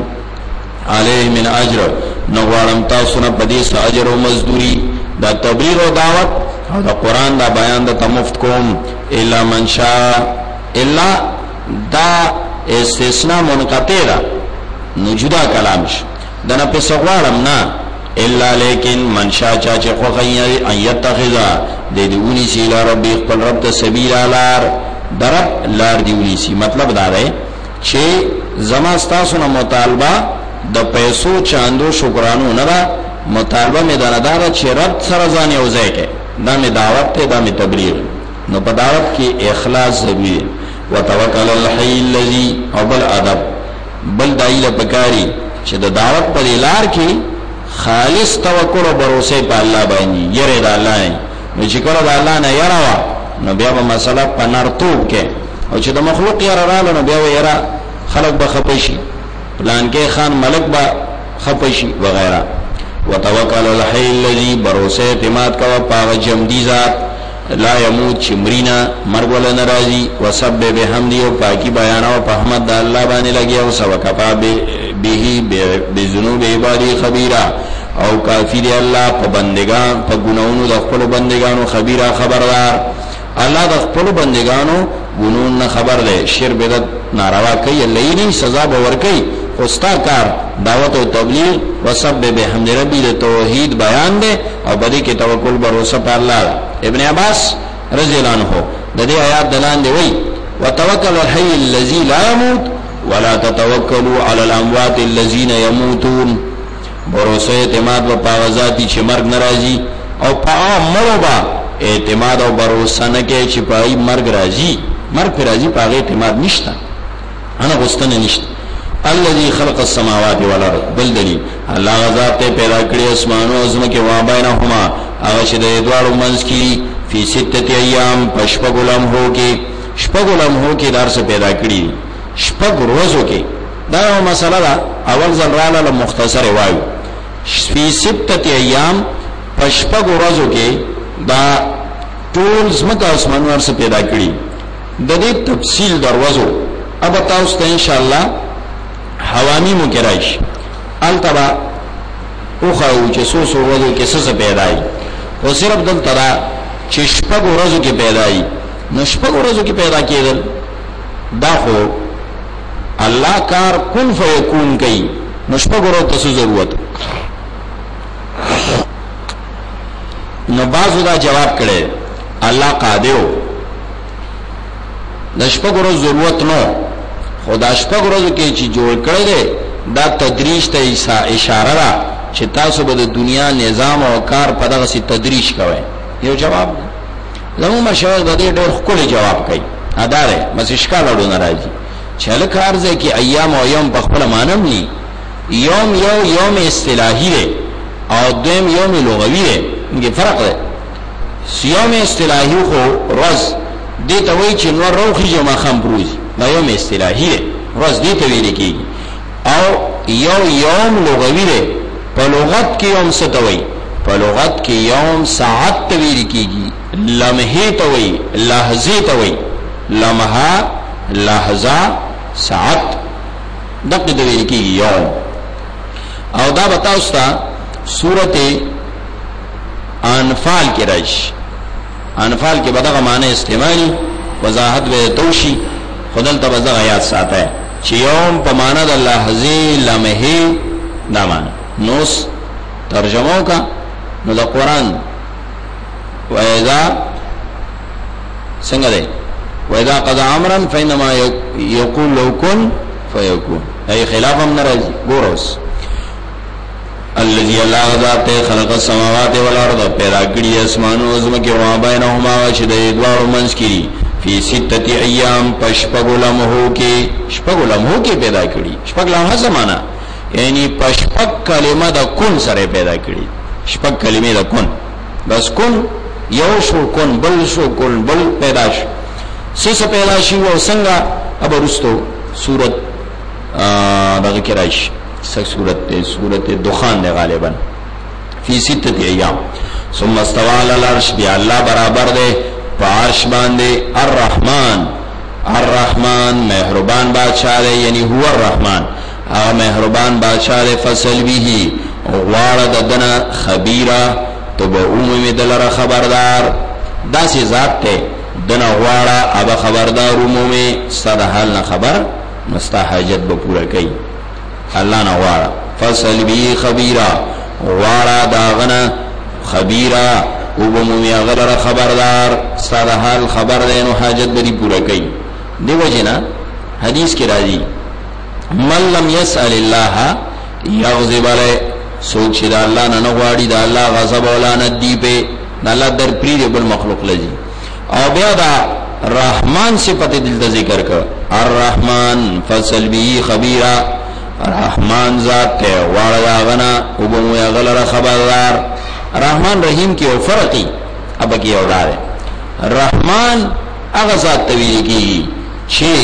علی من اجر نغوارم تاسو نه بدیس اجر او مزدوری دا تبلیغ او دعوت او دا قران دا بیان دا مفت کوم الا من شاء الا دا استثناء منقطع دا نجدا کلامش دنا په سغوارم نه الا لیکن من شاء چا چې خو غي ان يتخذا د دیونی سی لا رب خپل رب ته سبیل لار درب لار دیونی سی مطلب دا دی چې زما تاسو نه مطالبه د پیسو چاندو شکرانو نه دا مطالبه می داندار چې رب سره ځان یو ځای کې دا می دعوت ته دا می تبلیغ نو په دعوت کې اخلاص ضروري وتوکل الحی الذی او بل ادب بل دایله پکاري چې د دعوت په لار کې خالص توکل او باور په الله باندې یره د الله نو چې کله د الله نه یره نو بیا به مسله پنارتوب کې او چې د مخلوق یره رااله نو بیا یره خلق به خپشي پلان کې خان ملک با خپشي وغیرہ وتوکل الحی الذی بروسه اعتماد کا پاغ جمدی ذات لا يموت چمرینا مرګ ول ناراضي وسبح بحمدی او پاکی بیان او په حمد الله باندې لګي او سوکفا به بذنوب عبادی خبیرا او کافی دی الله په بندگان په ګناونو د خپل بندگانو خبیرا خبردار الله د خپل بندگانو ګنون نه خبر دی شر بدعت ناروا کوي لینی سزا به ور کوي خوستا کار دعوت او تبلیغ وسبح بحمد ربی د توحید بیان دی او بدی کې توکل باور په الله ابن عباس رضی الله عنه د دې آیات دلان دی وی وتوکل الحی الذی لا يموت ولا تتوکلوا علی الاموات الذين يموتون بروسه اعتماد په پاغزاتی چې مرګ ناراضي او په مربا اعتماد او باور نه کې چې پای مرګ راځي مرګ پر راځي په اعتماد نشته انا غستنه نشته الذي خلق السماوات والارض بل دلیل الله غزاد ته پیدا کړی اسمانو او زمکه و بینهما هغه چې د دوړو منځ کې فی سته ایام پشپغلم هو کې شپغلم هو کې دار څه پیدا کړی شپغ روزو کې دا مسله دا اول ځل رااله مختصر وایو فی سته ایام پشپغ روزو کې دا ټول زمکه اسمانو ورڅ پیدا کړی د دې تفصیل دروازو اب تاسو ته ان شاء الله حوامی مکرایش التبا او خو چې سو ورځو کې څه پیدای او صرف دل ترا چې شپږ ورځو کې پیدای نو شپږ ورځو کې پیدا کېدل دا خو الله کار کن فیکون کوي نو شپږ ورځو ته ضرورت نو بازو دا جواب کړي الله قادر د شپږ ورځو ضرورت نو خدا شپږ ورځو کې چې جوړ کړی دی دا تدریج ته اشاره ده چې تاسو به د دنیا نظام او کار په دغه سي تدریج کوئ یو جواب زمو مشایخ د دې ډېر خپل جواب کوي اداره بس اشکال اړونه راځي چې له کار ځای کې ایام او یوم په خپل مانم ني یوم اصطلاحي دی او دویم یوم لغوي دی کې فرق دی یوم اصطلاحي خو روز دې ته وایي چې نور روخي جمع خام بروزي دا یوم اصطلاحي دی روز دې ته ویل کېږي او یوم لغوي دی په لغت کې یوم څه ته وایي په لغت کې یوم ساعت ته ویل کېږي لمحه ته وایي لحظه ته وایي لمحه لحظه ساعت دغه ته ویل کېږي یوم او دا بتاو ستا سورته انفال کې راشي انفال کې بدغه معنی استعمالي وضاحت به توشي خدل ته بزغه یاد ساته چې یوم په معنی د لحظه لمحه دا معنی نوس ترجمه کا نو د قران واذا څنګه ده واذا قضى امرا فانما يقول له كن فيكون اي خلاف من راځي ګوروس الذي الله ذات خلق السماوات والارض پیدا کړی اسمانو زمکه او بینهما چې د دوړو منځ کې فی سته ایام پشپغلمو کې پیدا کړی شپغلمه زمانہ یعنی پشپغ کلمه د کن سره پیدا کړی شپغ کلمه د کن بس کن یو شو کن بل شو کن بل پیدا شو سیسه پیدا شي او څنګه ابرستو صورت دغه کې راشي سورت دخان دے غالبا فی ستت ایام ثم استوى على العرش بیا اللہ برابر دے پارش باندے الرحمن مہربان بادشاہ دے یعنی هو الرحمن مہربان بادشاہ دے فصل بھی غوار ددنا خبیرہ تو با عمومی دلر خبردار دا سی ذات تے دنا غوارا اب خبردار عمومی صدا حال نا خبر مستا حاجت با پورا کئی اللہ نوارا فصل بی خبیرہ وارا داغنا خبیرہ وبمومی غلر خبردار سادہ حال خبر دینو حاجت بری پورا کئی دی وجنا حدیث کی راضی من لم يسأل اللہ یغضب علی سوچ دا اللہ ننغواری دا اللہ غضب اولانت دی پہ دا اللہ در پرید بالمخلوق لجی او بیا دا رحمان صفت دل ذکر کر الرحمن فصل بی خبیرہ رحمان ذات تے وارا غنا وبمو غلر خبردار رحمان رحیم کی او فرقی اب کی اولاد ہے رحمان اغه ذات تویل کی چھ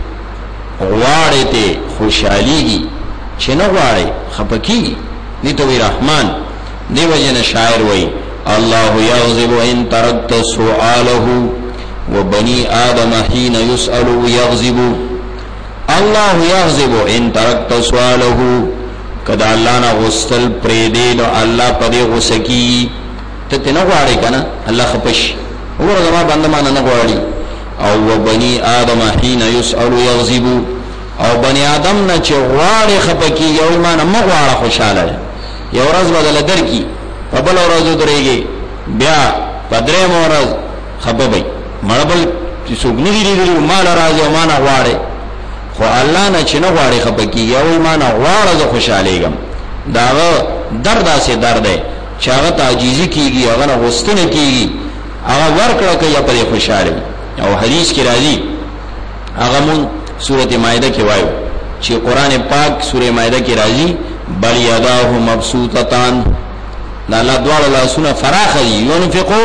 غواړې ته خوشحالیږي چې نه غواړې خپکی دي ته رحمان دی وجنه شاعر وای الله یغضب ان ترکت سؤاله وبني آدم حين يسأل يغضب الله یغضب ان ترکت سؤاله کدا الله نه غسل پرې دی نو الله پدې غسکی ته نه غواړي کنه الله خپش وګوره ما باندې مان نه غواړي او بني آدم حين يسأل يغضب او بني آدم نه چې غواړي خپکی یو ایمان ما غواړه خوشاله یو ورځ بدل درکی په بل ورځ درېږي بیا پدری مورز خپبای مړبل چې سګنی دی مال راځي او مان غواړي خو الله نه چې نه غواړي خپکی یو ایمان غواړه زه خوشالېږم داغه درد سي درد دی چې هغه تعجیزي کیږي هغه غوستنه کیږي هغه ورکړه کوي په خوشاله او حدیث کې راځي هغه مون سورته مائده کې وایو چې قران پاک سوره مائده کې راځي بل یداه مبسوطتان، دا الله دواړه لاسونه فراخ دي، ينفقو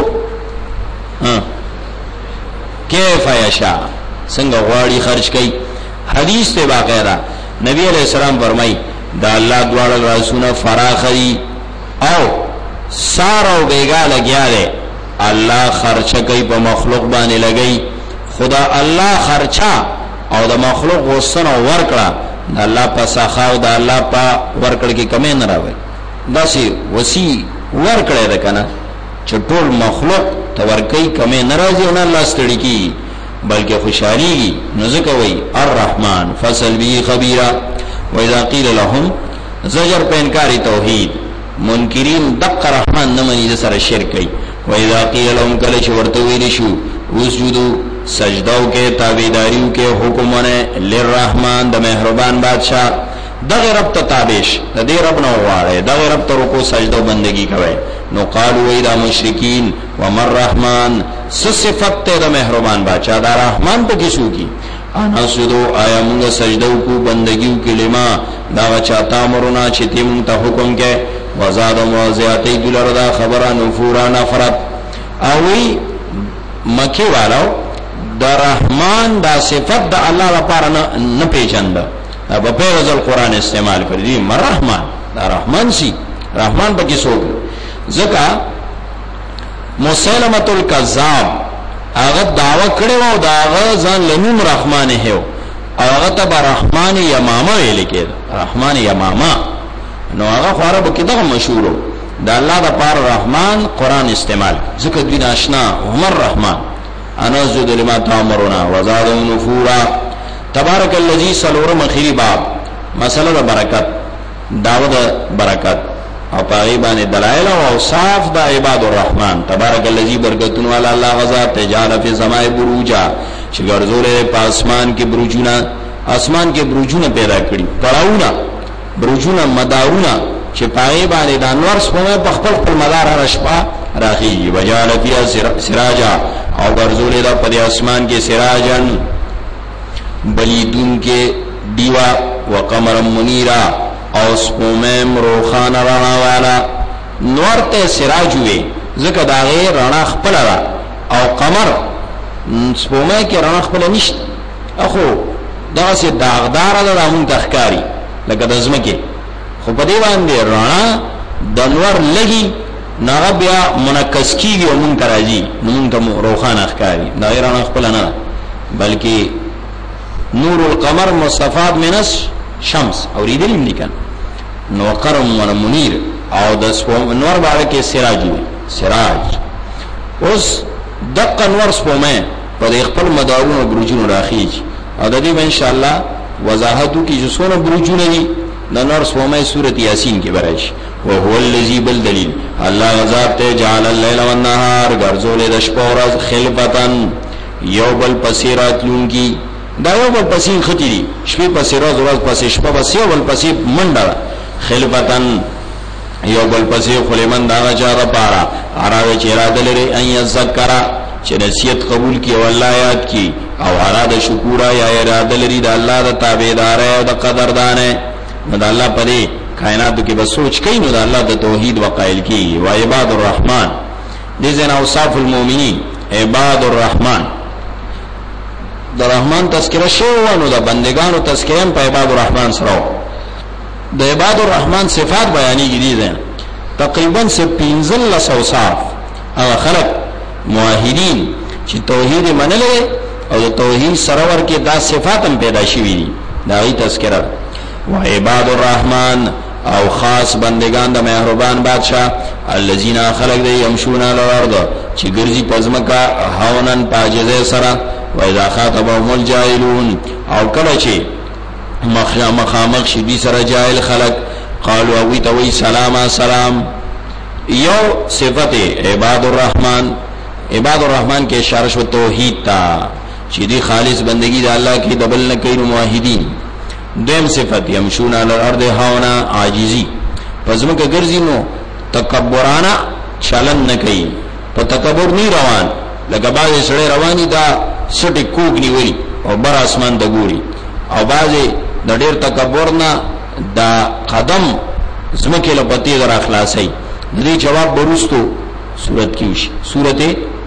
کیف یشاء، څنګه غواړي خرج کوي. حدیث ته باقاعده نبی علیہ السلام فرمای دا الله دواړه لاسونه فراخ دي او سارو بیگا لګیا دی، الله خرچه کوي په مخلوق باندې لګي، خدا الله خرچا او د مخلوق وسنه ورکړه، د الله په سخا او د الله په ورکړه کې کمې نه راوي، داسې وسی ورکړه ده کنه چې ټول مخلوق ته ورکړي کمې ناراضي نه الله ستړي کی بلکې خوشالي. نو ځکه وای الرحمن فصل به خبيرا. واذا قيل لهم زجر په انکار توحید، منکرین دق رحمان نه مني د سره شرک کوي. واذا قيل لهم کله چې ورته ویل شو وسجدوا سجداو کې تابعداریو کې حکمونه للرحمن د مهربان بادشاہ دغه رب ته تابعش د دې رب نو واړې دغه رب ته رکوع سجده بندگی کوي. نو قالوا اذا مشرکین ومر رحمان، صفت ته د مهربان بادشاہ دا رحمان په کیسو کی انا سجدو آیا موږ سجدو کو بندگیو کې لما دا چا تامرنا چې تیم ته حکم کې وزاد موازیاتی دلر دا خبره نفورا نفرت اوی مکی والو دا رحمان دا صفت دا اللہ لپاره نه پیچند په پیرز القرآن استعمال کړی دی مر رحمان دا رحمان سی رحمان پکې سوګ ځکه مسلمۃ الکذاب هغه دعوه کړو او دا هغه ځان لنوم رحمان هيو او هغه ته رحمان یمامه ویل کېد، رحمان یمامه نو هغه خورا به کده مشهور دا الله د پار رحمان قران استعمال ذکر دین آشنا عمر رحمان انا زد لما تامرنا وزادهم نفورا. تبارک الذی سلور مخیری باب مسئلہ برکت داود برکت او پای باندې دلائل او اوصاف د عباد الرحمن. تبارک الذی برکتون والا الله غزا تجال فی سماء بروجا چې ګرځولې په اسمان کې بروجونه، اسمان کې بروجونه پیدا کړی پړاوونه بروجونه مدارونه چې پای باندې د انوار سپمه په خپل مدار هر شپه راخي وجال فی سراجا او ګرځولې د په اسمان کې سراجن بلیدون کې دیوا وقمر منیرا او سپومم روخانه رڼا والا نور ته سراج وي ځکه دا غي رڼا خپل را او قمر سپومه کې رڼا خپل نشته اخو دا سه داغدار ده مون تخکاری لکه د زمکه خو په دی باندې رڼا د نور لګي نه بیا منکس کیږي او مون راځي مون ته روخانه ښکاری دا رڼا خپل نه بلکې نور القمر مستفاد من الشمس او ریدلیم لیکن نو قرم و منیر او د سپوم نور باندې کې سراج وي سراج اوس دقه نور سپومه په خپل مدارونو برجونو راخیج او د دې ان شاء الله وضاحتو کې جسونه برجونه دي د نور سپومه سورۃ یاسین کې برائش او هو الذی بالدلیل الله غذاب ته جعل الليل والنهار ګرځولې د شپه او ورځ خلفتن یو بل پسیرات لونکی دا یو بل پسین ختی دی شپې پسې ورځ پسې شپه پسې یو بل پسې منډه خلفتن یو بل پسې خلمن دا چاره پارا اراده چې اراده لري ان یذکر چې نصیحت قبول کی او الله یاد کی او اراده شکر یا اراده لري د الله د تابعدار او د قدردان نه د الله پرې کائنات کې بس سوچ کین نو د الله د توحید وقایل کی و عباد الرحمن دې زنا اوصاف المؤمنین عباد الرحمن د رحمان تذکرہ شو نو د بندگانو تذکرہ په عباد الرحمن سره د عباد الرحمن صفات بیانېږي دي تقریبا 15 اوصاف او خلق موحدین چې توحید منلې او د توحید سره ورکه دا صفات هم پیدا شوي دي دا ای تذکرہ و عباد الرحمن او خاص بندگان د مهربان بادشاہ الذين خلق دي يمشون على الارض چې ګرځي پزمکا هاونن پاجزه سره و اذا خاطبهم الجاهلون او کله چې مخامخ شدي سره جاهل خلق قالوا وی توي سلام سلام. یو صفت عباد الرحمن، عباد الرحمن کې اشاره شو توحید تا چې دی خالص بندگی د الله کې دبل نه کوي موحدین. دیم صفت يمشون على الارض هاونا عاجزی پزمکه ګرځي نو تکبرانه چلن نه کوي په تکبر نه روان لکه باز سړی رواني دا سټي کوګ نیوي او بر اسمان د ګوري او بازي د ډیر تکبر نه دا قدم زمکه له پتی در اخلاصي د دې جواب برستو سورت کې وشي سورت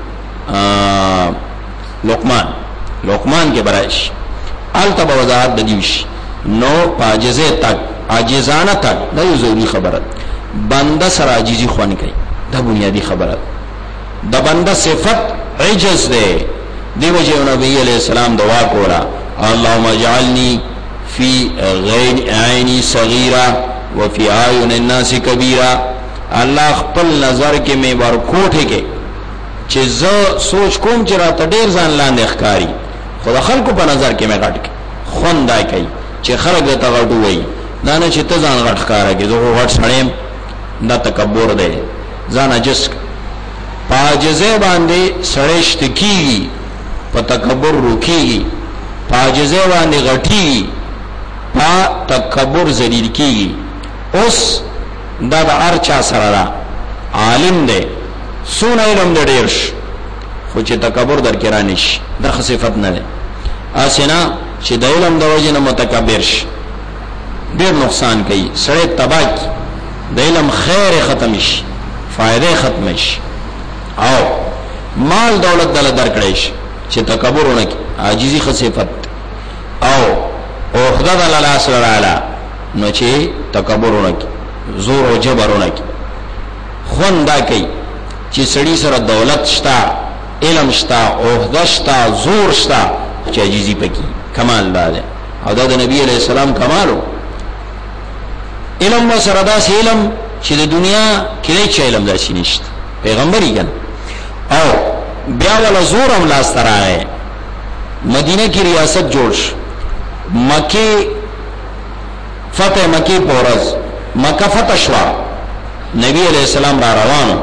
لقمان کې برائش التب وضاحت د دیوش نو پاجزه تک عاجزانه تک دا یو ضروري خبره بنده سره عاجزي خوان کوي دا بنیادی خبره د بنده صفت عجز ده دی وجه نبی علیہ السلام دعا کولا اللهم اجعلني في غين عيني صغيرة وفي اعين الناس كبيرة الله خپل نظر کې مې ورکوټه کې چې زه سوچ کوم چې راته ډیر ځان لاندې ښکاری خو خلکو په نظر کې مې غټ کې خوندای کوي چې خلک ته غټو وي دا نه چې ته ځان غټ ښکارا کې زه غټ سړیم دا تکبر دی ځان عجز پاجزه باندې سړیشت کیږي په تکبر روکیږي پاجزه باندې غټي پا تکبر ذلیل کیږي اوس دا د ارچا سره را عالم دی سونه علم د ډیر خو چې تکبر در کې رانیش د صفت نه ده اسنه چې د علم د وجه نه متکبر شي ډیر نقصان کوي سړی تباہ د علم خیر ختم شي فائدې ختم شي او مال دولت دل درکړی شي چې تکبر ونه عاجزي خصفت او اوخذ الله سره اعلی نو چې تکبر ونه زور او جبر ونه خوندا کوي چې سړی سره دولت شتا علم شتا اوخذ شتا زور شتا چې عاجزي پکې کمال ده او دا د نبی علیہ السلام کمالو علم سره داس علم چې د دنیا کې هیڅ علم داسې نشته پیغمبري ګل او بیا ول زور هم لاس تراغه مدینه کی ریاست جوړ مکه فتح مکه پورز مکه فتح شوا نبی علیہ السلام را روانو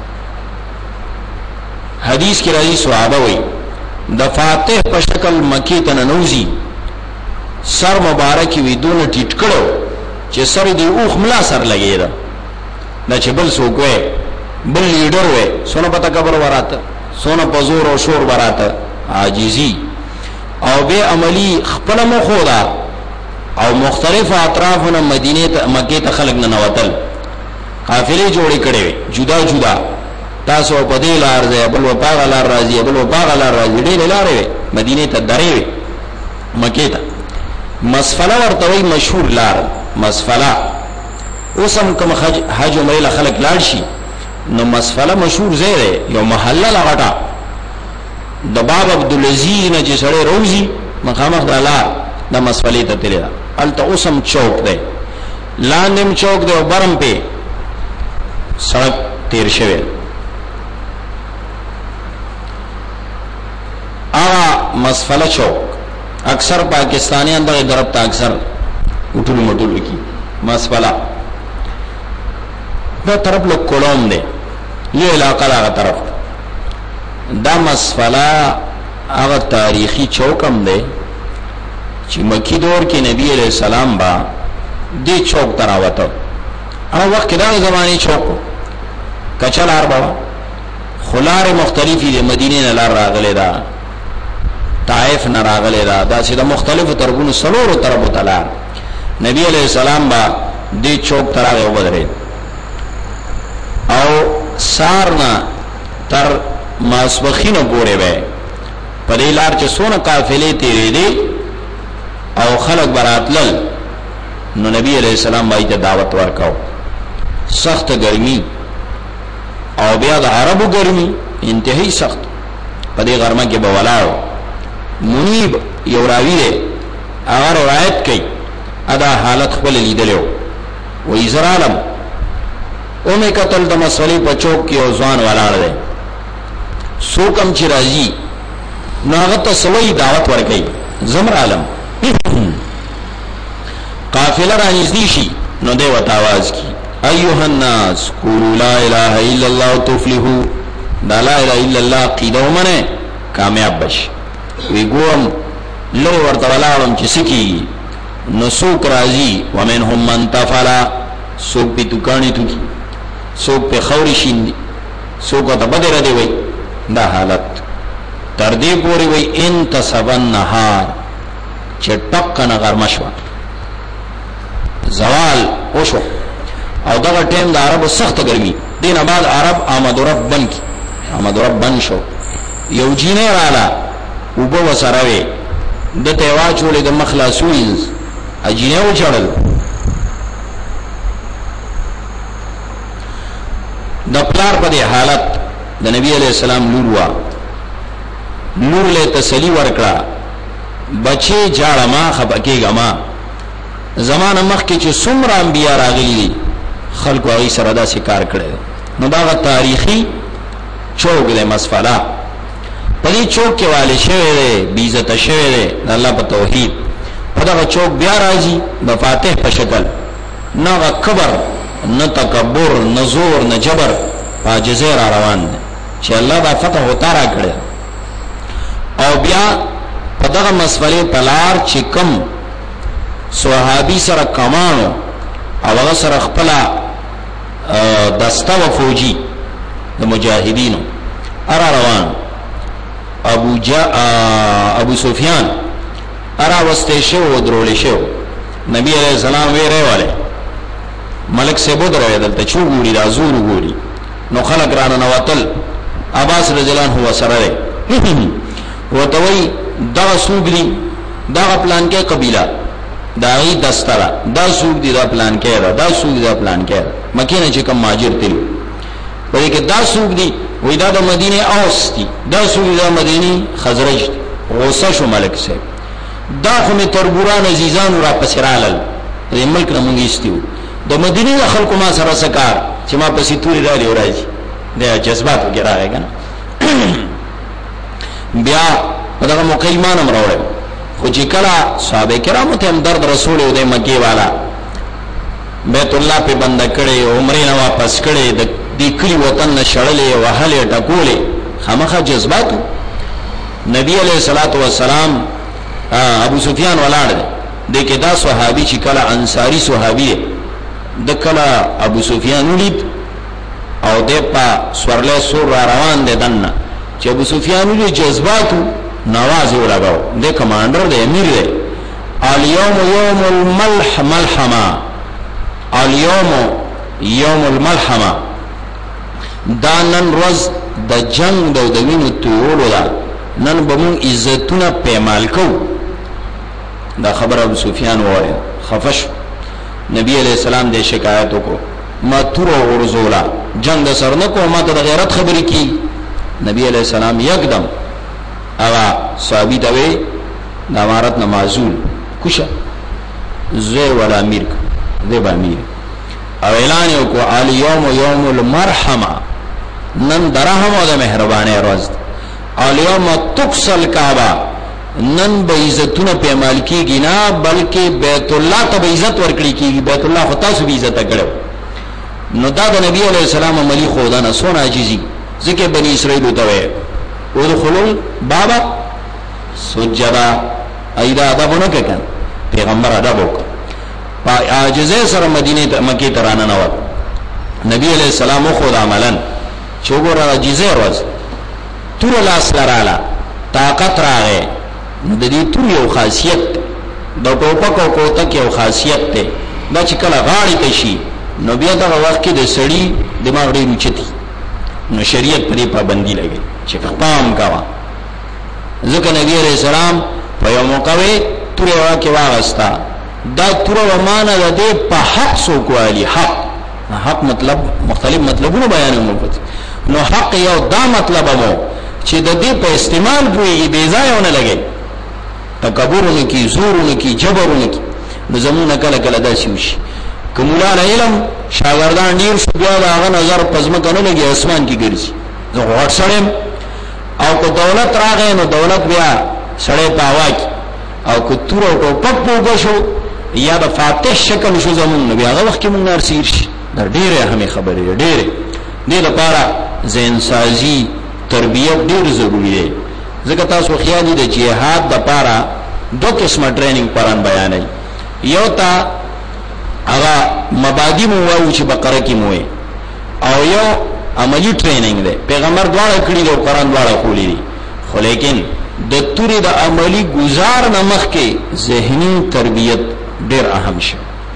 حدیث کی راځي صحابه وي د فاتح په شکل مکه ته ننوزي سر مبارک وي دونه ټیټ کړو چې سر دی اوخ ملا سر لګیدا دا چې بل څوک وي بل لیډر وي سونه پتا خبر وراته سونه په زور او شور وراته عاجزي او به عملی خپل مخودا او مختلف اطرافونه مدینه ته مکه ته خلق نه نوتل قافلې جوړې کړي جدا جدا تاسو په دې لار ځای بل و پاغه لار راځي بل و پاغه لار راځي ډېر لارې مدینه ته درې مکه ته مسفله ورته وی مشهور لار مسفله اوسم کوم حج عمره خلق لاړ شي نو مسفله مشهور ځای دی یو محله لغټه د باب عبدالعزیز نه چې سره روزي مخامخ د الله د مسفلې ته تللی الته اوسم چوک دی لاندم چوک دی او برم په سړک تیر شوی مسفله چوک اکثر پاکستانیان دغه درب ته اکثر وټول مټول کی مسفله دا طرف له کولوم دی یو علاقه هغه طرف دا مسفله هغه تاریخي چوکم دی چې مکی دور کې نبی علیہ السلام با دې چوک تراوته هغه وخت دا زماني چوک کچلار با خلار مختلفی دی مدینه نه لار راغله دا طائف نه راغله دا چې د مختلفو ترغونو سلورو طرفو تلار نبی علیہ السلام با دې چوک تراغه وبدره او سارنا تر ماسبخینو پورې وې په دې لار چې سونه قافلې تیرې دي او خلق براتلل نو نبی علیہ السلام باندې دعوت ورکاو سخت ګرمي او بیا د عربو ګرمي انتهایی سخت په دې غرمه کې به ولاړ منیب یو راوی دی هغه روایت کوي ادا حالت خپل لیدلو و ایزرالم او می قتل د مسلې په چوک کې او ځوان ولاړ دی سوکم چې راځي نو هغه ته سوي دعوت ورکړي زمر عالم قافله رانږدې شي نو دی وت आवाज کی ایها الناس قولوا لا اله الا الله تفلحوا دا لا اله الا الله قیدو منه کامیاب بش وی ګوم لو ورته ولاړم چې سکی نو سوک راځي ومنهم من تفلا سوک په دکانې تو سوک په خوري شیندي سوک ته بدر دی وی دا حالت تر دې پورې وی ان تصبن نهار چې ټک نه غرمشوا زوال وشو او دغه ټیم د عربو سخت ګرمي دینه بعد عرب آمد رب بن کی آمد رب بن شو یو جینه رااله وبو وسروي د تیوا چولې د مخلاصوینز اجینه و چړل د پلار په حالت د نبی علیہ السلام نور له تسلی ورکړه بچي جاړه ما خپکیګه ما زمانه مخ کې چې څومره انبیا راغلي خلکو هغه سره دا شکار کړي نو دا تاریخي چوک له مسفلا پدې چوک کې والي شوی دی بی عزت شوی دی الله په توحید په دا چوک بیا راځي د فاتح په شکل نه کبر نه تکبر نه زور نه جبر عاجزه را روان دي چې الله دا فتح وتا را کړی او بیا په دغه مسفلې پلار چې کم صحابي سره کمانو او هغه سره خپل دسته و فوجي د مجاهدینو ارا روان ابو سفیان ارا وسته شو درول شو نبی علیہ السلام ویره والے ملک سے بدر دلته چو ګوري دا زور ګوري نو خلق رانه نواتل عباس رضی الله عنه سره وتوي دا سوګلی دا پلان کې قبیله دا ای دستره دا سوګ دی دا پلان کې دا سوګ دا پلان کې مکه نه چې کوم ماجر تل وایي کې دا سوګ دی وای دا د مدینه اوس دی دا سوګ دا مدینی خزرج غوسه شو ملک سے دا خو می تربوران عزیزان را پسرالل دې ملک نه مونږ استیو د مدینه خلکو ما سره سکار چې ما پسې توري راځي ورایي د جذبات وګرایي کنه بیا دغه مقیمان امروړ خو چې کله صحابه کرامو ته درد رسول د مکی والا بیت الله په بند کړي عمره نه واپس کړي د دې کلی وطن نشړلې وهلې ټکولې خامخا جذبات نبی علیہ الصلوۃ والسلام ابو سفیان ولاړ دې کې دا صحابي چې کله انصاری صحابي د کله ابو سفیان ولید او د په سورله سور روان دي دنه چې ابو سفیان ولې جذبات نواز ولګاو د کمانډر د امیر دی اليوم يوم الملحمه اليوم يوم الملحمه دا نن روز د جنگ د وینو تورو دا نن به مون عزتونه پېمال کو دا خبر ابو سفیان وایي خفش نبی علیہ السلام دے شکایتوں کو ما تورو ورزولا جنگ سرنه کو ما ته غیرت خبرې کی نبی علیہ السلام یکدم اوا صحابی دوی د امارت نمازول کوشه زوی ولا امیر دی با امیر او اعلان یو کو الیوم یوم المرحمه نن درهم او د مهربانه ورځ الیوم تکسل کعبه نن به عزتونه په مال کیږي نه بلکې بیت الله ته عزت ورکړي کیږي بیت الله خو تاسو به عزت کړو نو دا د نبی علیہ السلام عملی خدا نه سونه عاجزي ځکه بنی اسرائیل ته وې ودخلوا بابا سجدا ایدا ادبونه کړه پیغمبر ادب وکړ عاجزه سره مدینه ته مکه ته رانه نو نبی علیہ السلام خو عملاً چوغور عاجزه ورځ تور لاس لراله طاقت راغې د دې تور یو خاصیت د ټوپک او کوتک یو خاصیت ته دا چې کله غاړي ته شي نو بیا دا وخت کې د سړی دماغ ډیر اوچتي نو شریعت پرې پابندي لګي چې پام کاوه ځکه نبی عليه السلام په یو موقع تور واکه واغستا دا تور ومانه د دې په حق سو کوالي حق مطلب مختلف مطلبونه بیانوم نو حق یو دا مطلب مو چې د دې په استعمال کوي بے ځایونه لګي تکبرونه کی زورونه کی جبرونه کی نو زمونه کله کله داسي وشي کوملان علم شاګردان ډیر شو بیا هغه نظر پزما کنه لګي اسمان کې ګرځي زه غوړ سړم او کو دولت راغې نو دولت بیا سړې پاواک او کو تور او ټوپک پوګو شو یا د فاتح شکل شو زمون بیا هغه وخت کې مونږ نرسیر شي د ډیره همي خبرې ډیره دې لپاره زین سازي تربیت ډیر ضروری دی ځکه تاسو خیالي د جهاد د لپاره دوه قسمه ټریننګ پران بیانای یو تا هغه مبادی مو وایو چې بقره کې مو او یو عملی ټریننګ دی پیغمبر دواړه کړی دی او قران دواړه خولي دي خو لیکن د توري د عملی گزار نمخ کې ذهنی تربیت ډیر اهم شي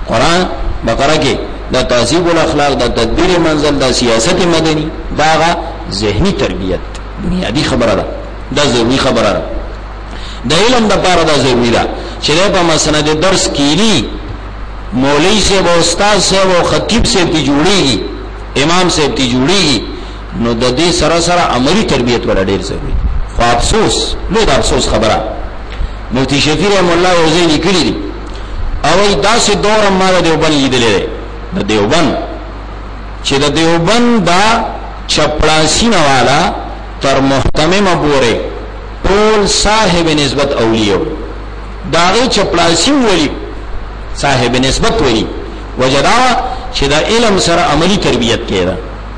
قرآن بقره کې دا تهذیب الاخلاق، دا تدبیر منزل، دا سیاست مدنی، دا ذهنی تربیت بنیادی خبره ده، دا ضروری خبره ده. د علم د پاره دا ضروری ده چې په مسند درس کې مولوی سے و استاد سے و خطیب سے تی جوړیږي، امام سے تی جوړیږي، نو د دې سره سره عملی تربیت ولا ډیر ضروری. خو افسوس، لوی د افسوس خبره، مفتی شفیع رحم الله وزیر لیکلی دي او داسې دور ما د دیوبند لیدلې ده، د دیوبند چې د دیوبند دا چپړاسینه والا تر محتمم پورې ټول صاحب نسبت اولیاء داغه چپړاسین ولی صاحب نسبت ولی وجدا چې دا علم سره عملی تربیت کړه.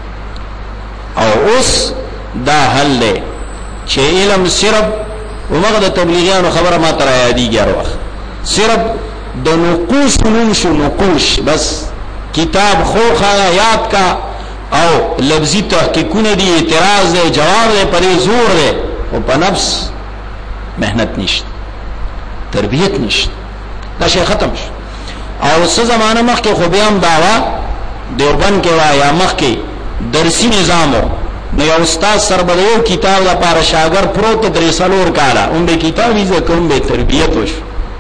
او اوس دا حل له چې علم صرف ومغه د تبلیغیانو خبره ما تر یادی ګرو صرف د نقوش نوم شو، نقوش بس کتاب خوخه یاد کا او لفظی تحقیقونه دي، اعتراض دی، جواب دی، پرې زور دی او په نفس مهنت نشته، تربیت نشته، دا شی ختم شو. او څه زمانه مخکې خو بیا هم داوا دیوبند کې وایا مخکې درسي نظامو نو یو استاد سره به یو کتاب لپاره شاګرد پروت درې سالور کاله اون به کتابي زکم به تربیت وشو.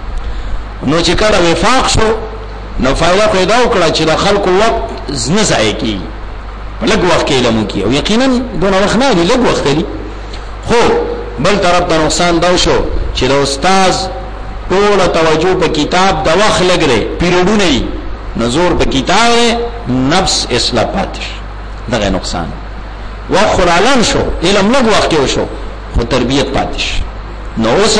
نو چې کله وفاق شو نو فایده پیدا وکړه چې د خلکو وخت نه ضایع کیږي، لږ وخت کې علم کوي او یقینا دونه وخت نه دی، لږ وخت دی. خو بل طرف ته نقصان دا شو چې د استاد ټول توجه په کتاب د وخت لګره پیریډونه یې نظر په کتاب نفس اصلاح پاتش، دغه نقصان. وخت علم شو، علم لږ وخت کې شو خو تربیت پاتش. نو اوس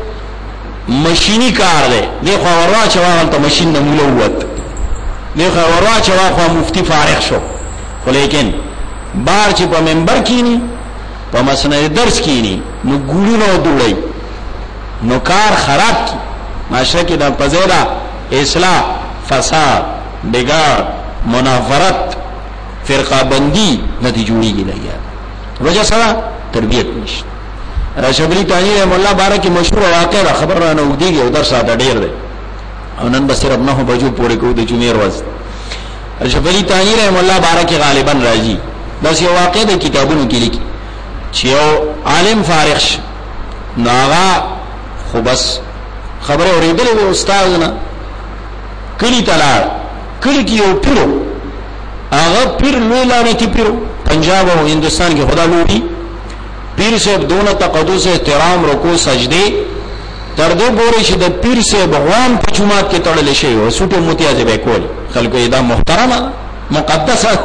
ماشینی کار دی، دغه وروا چې واغلته ماشین نه مولوت، دغه وروا چې واخو مفتی فارغ شو. خو لیکن بار چې په منبر کینی په مسند درس کینی نو ګورونو دوړی نو کار خراب کی، معاشره کې د پزیدا اصلاح، فساد، بگاڑ، منافرت، فرقه بندی نتیجه جوړیږي لګیا. وجه سره تربیت نشته. شبلی تانی رحم الله بارک مشهور واقعه خبر را نه ودیږي او درس اته ډیر دی او نن به صرف 9 بجو پورې کوو د جمعې ورځ. شبلی تانی رحم الله بارک غالبا راځي دا یو واقعه د کتابونو کې لیکي چې یو عالم فارغ ش ناغا خو بس خبره اوریدلې استاد نه کلی تلار کلی کې یو پیرو، هغه پیر لوی لعنتی پیرو، پنجاب او هندستان کې خدا لوی پیر صاحب دونه تقدس احترام رکوع سجدي تر دې پورې چې د پیر صاحب بغوان په جمعات کې تړل شي او سوټه متیازه به کول خلکو یې دا محترمه مقدسه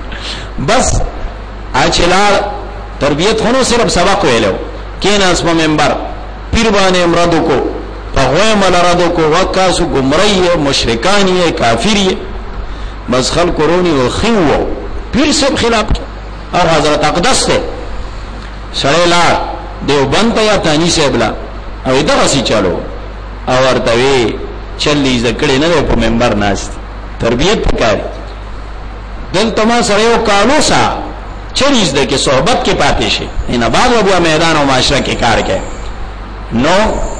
بس اچلار تربیت هونو صرف سبق ویلو کین اس په منبر پیر باندې امرادو کو په ملرادو کو وکاسو گمراهی مشرکانی کافری بس خلکو رونی او خو پیر صاحب خلاف او حضرت اقدس ته سره لار دیوبند یا تانی صاحب لا او دغه سي چالو او ورته چلی زکړې نه په منبر ناست تربیت وکړي دلته ما سره یو کالو سا چریز د کې صحبت کې پاتې شي نه بعد ابو میدان او معاشره کې کار کوي نو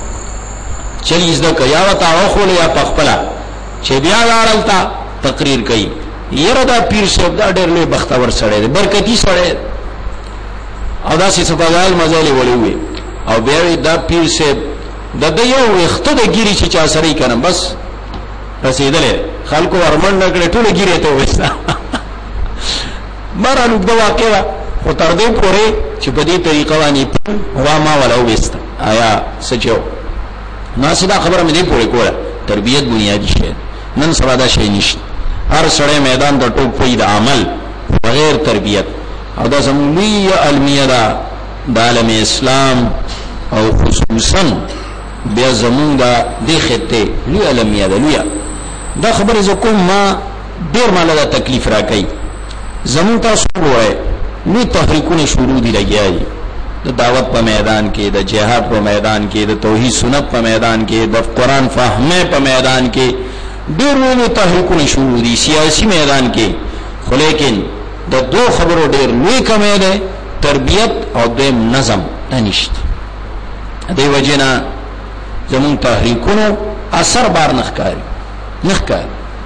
چریز د کیا وتا او خو یا پخپلا چې بیا لاړلتا تقریر کوي یره دا پیر صاحب دا ډېر لوی بختور سره برکتی سره او دا سی سپاګال مزالي ولوي او بیا دا پیر صاحب د یو وخت د ګيري چې چا سره کړم بس رسیدلې خلکو ورمن نکړې ټول ګيري ته وستا مرانو د واقعا او تر دې پورې چې په دې طریقه باندې هوا ما ولا وستا آیا سچو نو سیدا خبره مې دې پورې کوله تربيت بنیادی شی نن سبا دا شی نشته هر سړی میدان د ټوپ په عمل بغیر تربيت او دا زموږی علمیه دا د عالم اسلام او خصوصا بیا زمون دا د خطه لوی علمیه دا لوی دا خبر زکوم ما ډیر مال دا تکلیف را کوي زمون تاسو وای نو تحریکونه شروع دي لګیای د دعوت په میدان کې د جهاد په میدان کې د توحید سنت په میدان کې د قران فهمه په میدان کې ډیر نو تحریکونه شروع دي سیاسي میدان کې خو لیکن د دو خبرو ډیر لوی کمه ده تربیت او د نظم نشته دی وجنا زمون تحریکونو اثر بار نخکاری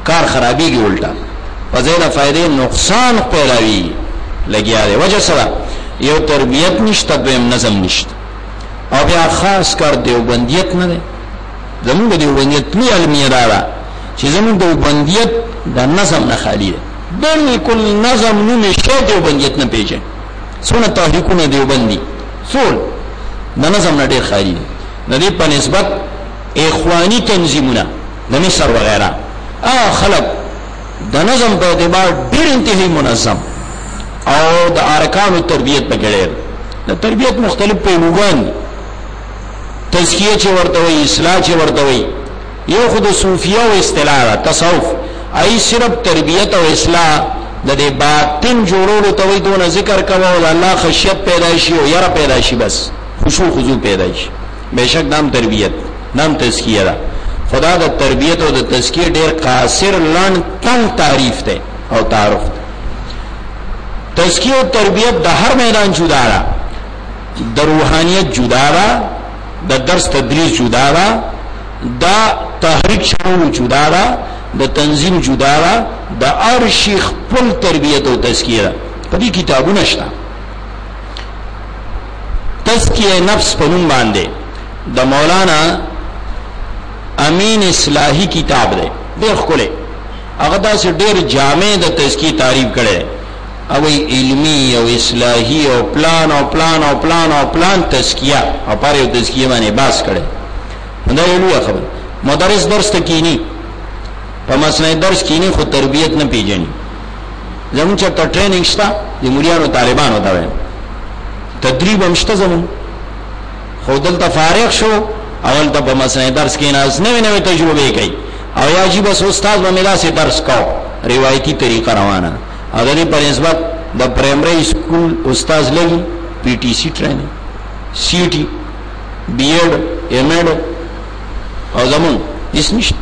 کار خرابیږي الټا فزیده فائدې نقصان پیلاوي لګیا دی. وجه سره یو تربیت نشته، دویم نظم نشته، او بیا خاص کار دیوبندیت نه دی. زمونږ دیوبندیت لوی علمیه دا ده چې زمونږ دیوبندیت د نظم نه خالی دی. بالکل نظم نومې شی دیوبندیت نه پیژني. څونه تحریکونه دیوبندي څول د نظم نه ډېر خالی دی. د دې په نسبت اخوانی تنظیمونه د مصر وغیرہ خلق د نظم په اعتبار ډېر انتهایی منظم او د ارکان تربیت په ګډه د تربیت مختلف پهلوګان تزکیه چې ورته وي، اصلاح چې ورته وي. یو خود صوفیه او اصطلاح تصوف ای صرف تربیت او اصلاح د دې باطن جوړولو ته وي. دون ذکر کوو او الله خشیت پیدا شي او یره پیدا شي، بس خشوع خضوع پیدا شي. بهشک نام تربیت نام تزکیه ده. خدا د تربیت او د تزکیه ډېر قاصر لاند تنگ تعریف ده او تعارف ده. تزکیه او تربیت د هر میدان جدا ده. د روحانیت جدا ده، د درس تدریس جدا ده، د تحریک شروع جدا ده، د تنظیم جدا ده، د هر شي خپل تربیت او تزکیه ده. په دې کتابونه شته. تزکیه نفس په نوم باندې د مولانا امین اصلاحی کتاب ده، ډېر ښکلی. هغه داسې ډېر جامع د تزکیه تعریف کړی او علمی او اصلاحی او پلان او پلان او پلان او پلان تزکیه او پر یو تزکیه باندې باس کړي. دا یو لوی خبر. مدرس درس ته کینی، په مسنه درس کینی، خو تربیت نه پیژني. زموږ چې ټریننګ شته د مليانو طالبانو ته وایي، تدریب هم شته زموږ، خو دلته فارغ شو اول ته په مسنه درس کې ناز نوې تجربه کوي او یا جی بس استاد باندې داسې درس کاو روایتي طریقه روانه. او دې په نسبت د پرایمري سکول استاد لګي پی ټی سی ټریننګ، سی ټی، بی ایډ، ایم ایډ او زمون هیڅ نشته.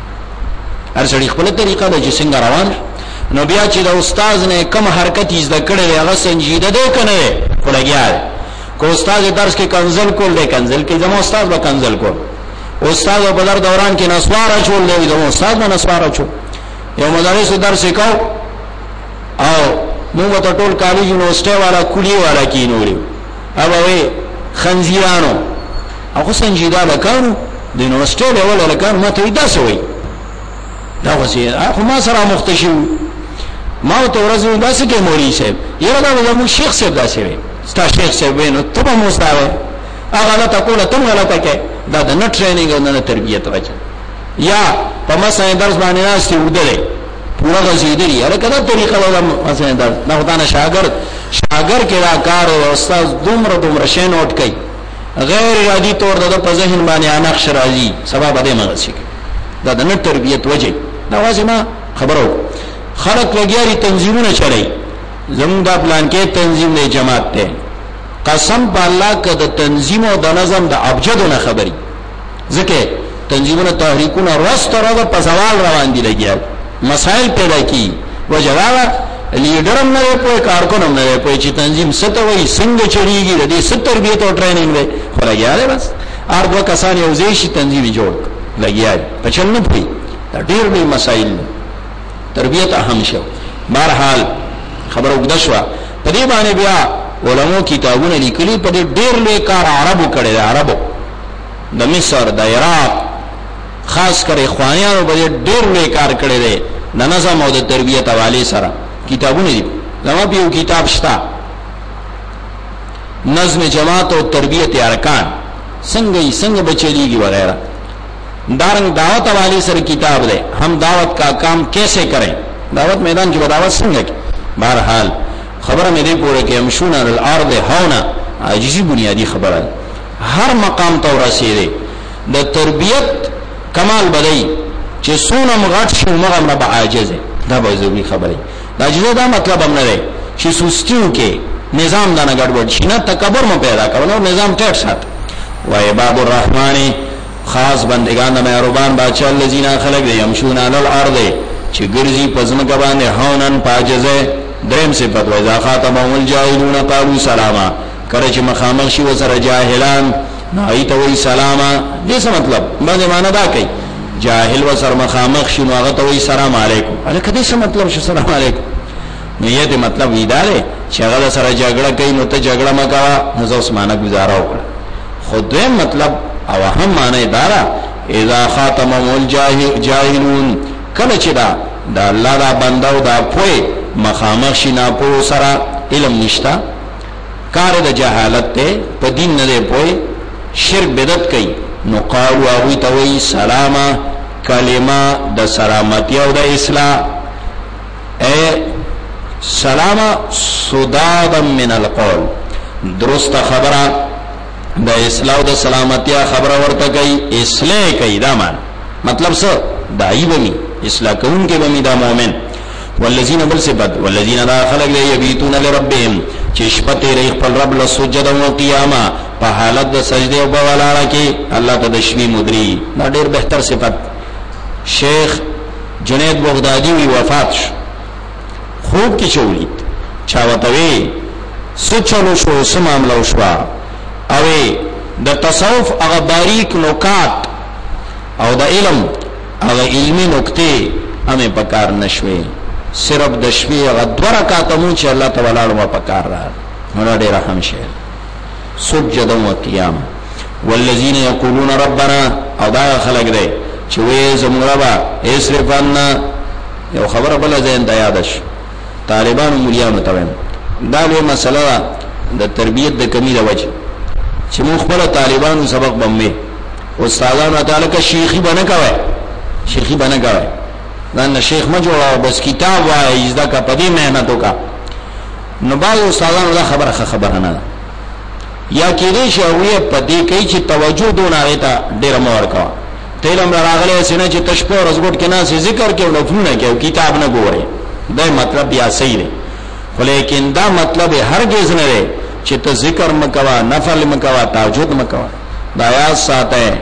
هر څړي خپل طریقه د څنګه روان. نو بیا چې د استاد نه کوم حرکت یې زده کړې هغه سنجیده ده کنه کولګیار کو استاد درس کې کنزل کول دی، کنزل کې زمو استاد به کنزل کول. استاد په در دوران کې نسوار چول دی، زمو استاد به نسوار چول. یو مدرس درس وکاو او موږ ته ټول کالج یونیورسيټي والا کلی والا کې نوري او وي خنزیرانو او سنجیده لکانو د یونیورسيټي له لکانو ماته دا سوي دا وسی اخو ما سره مختشو ما ته ورځو داسې کې موري صاحب یره دا مو شیخ صاحب داسې وي ستا شیخ صاحب نو ته مو مستاوي هغه ته کوله تم غلطه کې دا د نت ټریننګ او نه تربیت راځي یا په مسایل درس باندې ناشې ودلې پورا غزیدلی هر کله طریقه ولا مسایل درس نه ودانه شاګرد کې دا کار او استاد دومره شې نوٹ کوي غیر ارادي طور د په ذهن باندې انخش راځي سبب دې مغسي دا د نت تربیت وجه دا واسمه خبرو خلق لګیاري تنظیمونه چړي زموږ دا پلان کې تنظیم دی جماعت ته قسم په الله کده تنظیم او د نظم د ابجدونه خبري ځکه تنظیمونه تحریکونه راستره په سوال روان دي لګیار مسائل پیدا کی وجواله لیډرم نه په کارکونم نه په چې تنظیم ستوي څنګه چړيږي د دې ست تربیت او ټریننګ دی خو لګیاله بس اربو کسان یو ځای شي تنظیم جوړ لګیار په چل نه پي دا ډېر لوی مسائل تربیت اهم شو. بهرحال خبر وګد شو په دې باندې بیا علماء کتابونه لیکلي په دې ډېر لوی کار عربو کړي عربو د مصر د عراق خاص کر اخوانیانو په ډېر لوی کار کړي دي د نظم او د تربیت حواله سره کتابونه دي. زموږ په یو کتاب شته نظم جماعت او تربیت ارکان څنګه بچليږي وغیرہ دارنګ دعوت حواله سره کتاب ده हम दावत का काम कैसे करें दावत मैदान की दावत څنګه کی. بہرحال خبره مې دې پوره کې امشون علی الارض هونا عاجزی بنیادی خبره هر مقام ته ورسېږي د تربیت کمال بدای چې سونه مغټ شو مغه به عاجز دا به ضروري خبره دا عاجز دا مطلب هم نه دی چې سستیو کې نظام دا نه ګډوډ شي نه تکبر مو پیدا کړو نظام ټیټ سات و عباد الرحمن خاص بندگان مهربان بادشاہ الذين خلق دي يمشون على الارض چې ګرځي پزمکه باندې هونن پاجزه دریم صفت و اذا خاطبهم الجاهلون قالوا سلاما کله چې مخامخ شي وسره جاهلان نایته وی سلاما دې څه مطلب باندې معنا دا کوي جاهل و سر مخامخ شنو هغه ته وی سلام علیکم الکه دې څه مطلب شو سلام علیکم نو یې دې مطلب ویداره چې هغه سره جګړه کوي نو ته جګړه مکوا نو زوس معنی گزاره وکړه خود دې مطلب او هم معنی دارا اذا خاتمهم الجاهلون کله چې دا الله دا بندو دا پوي مخامخ شنا پو سره علم نشتا کار د جهالت ته په دین نه پوي شرک بدعت کوي نو قالوا او توي سلاما کلمه د سلامتی او د اصلاح سلاما صدادا من القول درست خبره د اصلاح او د سلامتی خبره ورته کوي اصلاح کوي دا مطلب څه دای بمی اصلاح کون کې بمی دا مؤمن والذین بل صفات والذین لا خلق یبیتون لربهم چشپته ری خپل رب له سجدا او قیاما په حالت د سجده او بولاړه کې الله ته د شوی مدري دا ډیر بهتر صفات شیخ جنید بغدادي وی وفات شو خوب کې چولید چا وتوی سچلو شو سماملو شو او د تصوف هغه باریک نکات او د علم هغه علمي نکته همې پکار نشوي صرف د شپې هغه دوه رکعاته مون چې الله تعالی له پکار را نو ډېر رحم شه سجدا و قیام والذین یقولون ربنا او دا خلق دی چې وې زموږ ربا اسرفنا یو خبره بل ځین ته یادش طالبان مليانو ته دا له مسله د تربیت د کمی د وجه چې موږ خپل طالبانو سبق بمې استادانو تعالی کا شیخی بنه کوي شیخی بنه کوي دا شیخ ما جوړاو بس کتاب وای زدا کا پدی مهنتو کا نو باز استادانو دا خبره نه یا کې دې شوی پدی کوي چې توجه دون آیتا ډیر مور کا تیلم راغله سینه چې تشپو رزګټ کې نه ذکر کې نو فونه کې کتاب نه ګوري دا مطلب یا صحیح دی ولیکن دا مطلب هرگز نه دی چې ته ذکر مکوا نفل مکوا تهجد مکوا دا یا ساته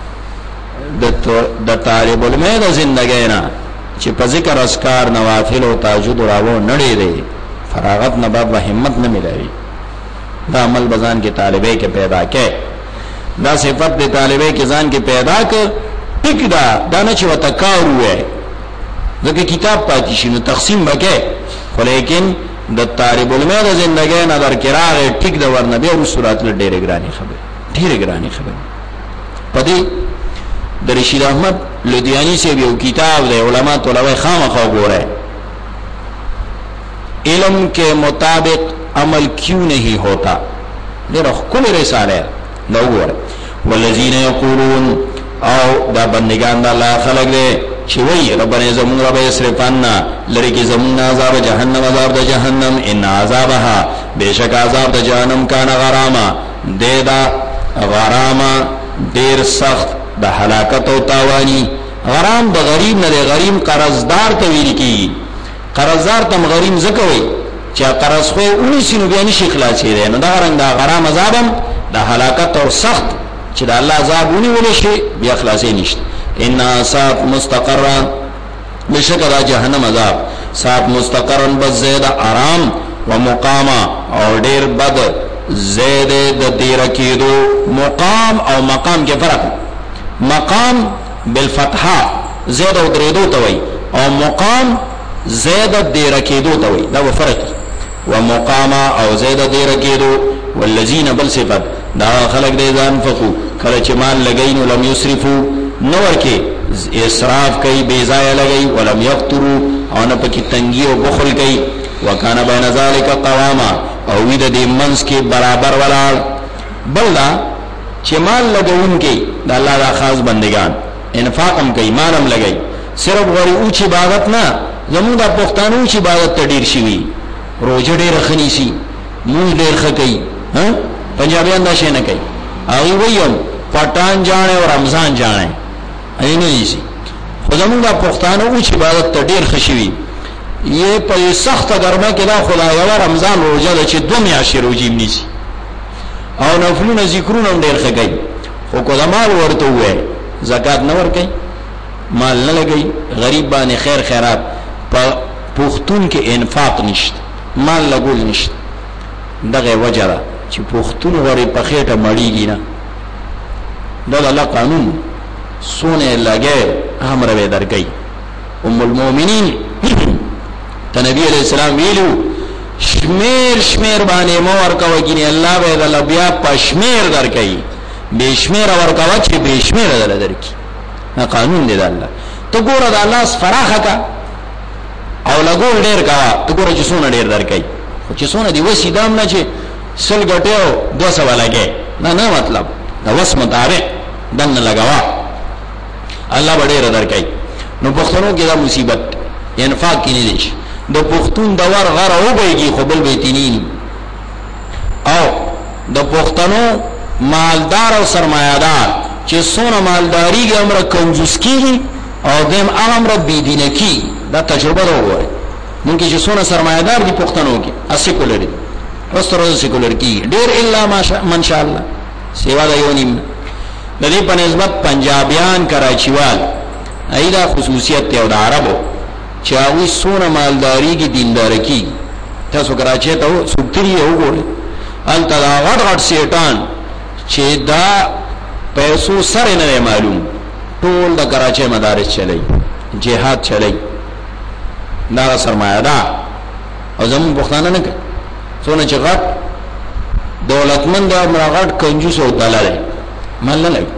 د طالب علم د زندګۍ نه چې په ذکر اسکار نوافل او تهجد راو نړۍ دی فراغت نه بعد همت نه ملوي دا عمل بزان کې طالبې کې پیدا کې دا صفت د طالبې کې ځان کې پیدا ک ټیک دا نه چې وتکار وې ځکه کتاب پاتې شنو تقسیم وکې خو لیکن د طالب علم د زندګۍ نه در کراغه ټیک د ورنبي او صورت له ډېر ګرانی خبره پدې د رشید احمد لودیانی سے یو کتاب دی علما طلبه خامخا ګوره علم کے مطابق عمل کیوں نہیں ہوتا ډېر خپل رساله نو ګوره والذین یقولون او دا بندگان د الله خلق دی چې وی ربنا زمون رب اسرفنا لری کی زمون عذاب جهنم عذاب د جهنم ان عذابها بیشک عذاب د جهنم کان غراما دیدا غراما ډیر سخت د هلاکت او تاوانی غرام د غریب نه غریم قرضدار ته ویل کی قرضدار تم غریم زکوي چې قرض خو اونې سينو بیان شي خلاصې ده نو دا رنګ دا غرام عذابم د هلاکت او سخت چې د الله عذاب ونی ولې شي بیا خلاصې نشته ان سات مستقرا بشک دا جهنم عذاب سات مستقرا بزید آرام و مقاما او ډیر بد زید د دیر کېدو مقام او مقام کې فرق مقام بالفتحه زید او درېدو ته وای او مقام زید دیر کېدو ته وای دا فرق و مقاما او زید دیر کېدو والذین بل صفات دا خلق دې ځان فقو کله چې مال لګین ولم یسرفو نور کې اسراف کوي بے ځای لګي ولم یقتروا او نه پکې تنګي او بخل کوي وکانه بین ذالک قواما او وید دې منس کې برابر ولاړ بلدا چې مال لګون کې د الله د خاص بندگان انفاقم کوي مالم لګي صرف غری او چې عبادت نه زموږ د پښتنو چې عبادت تډیر شي روزه ډیر خني شي مونږ ډیر خکې ها پنجابیان دا شي نه کوي او ویوم پټان جانے او رمضان جانے اینو ایسی خدامون دا پختانو او چې عبادت ته ډیر خشوي یې په سخت ګرمه کې دا خدای او رمضان روزه ده چې 2 میاشتې روزي نیسی او نفلونه ذکرونه ډیر خګي خو کو مال ورته وې زکات نه ورکي مال نه لګي غریب باندې خیر خیرات په پختون کې انفاق نشته مال لګول نشته دغه وجره چې پختون غوري په خېټه مړیږي نه دا الله قانون سونه لګي هم روي درکې ام المؤمنین ته نبی علیہ السلام ویلو شمیر باندې مو ورکوي ګینه الله به د بیا پشمیر درکې بشمیر ورکوي چې بشمیر درکې نه قانون دی د الله ته ګوره د الله فراخه کا او لګول ډیر کا ته ګوره چې سونه ډیر درکې چې سونه دی وسی دام نه چې سل غټیو 200 لګي نه مطلب دا وس مطابق دنه لګوا الله ډیر درکې نو پښتنو کې دا مصیبت انفاق کې نه دي د پښتون دوار غره وګيږي خو بل بیتینین او د پښتنو مالدار او سرمایه‌دار چې سونه مالداری کې امر کنجوس کیږي او دیم امر بيدینه کی دا تجربه وروړي مونږ چې سونه سرمایه‌دار دي پښتنو کې اسیکولر دي اوسترو سیکولر کی ډیر الا ماشاء الله سیوا دا یو نیم د دې په نسبت پنجابیان کراچیوال ایدا خصوصیت ته د عربو چې اوی سونه مالداری کی دیندار کی تاسو کراچی ته سوتری وګورئ ال تدا غټ سیټان چې دا پیسو سره نه معلوم ټول د کراچی مدارس چلی جهاد چلی دا سرمایه ده او زمون پښتانه نه کوي سونه چې غټ دولتمند او مرغټ کنجوس او دلاله مال نه لګي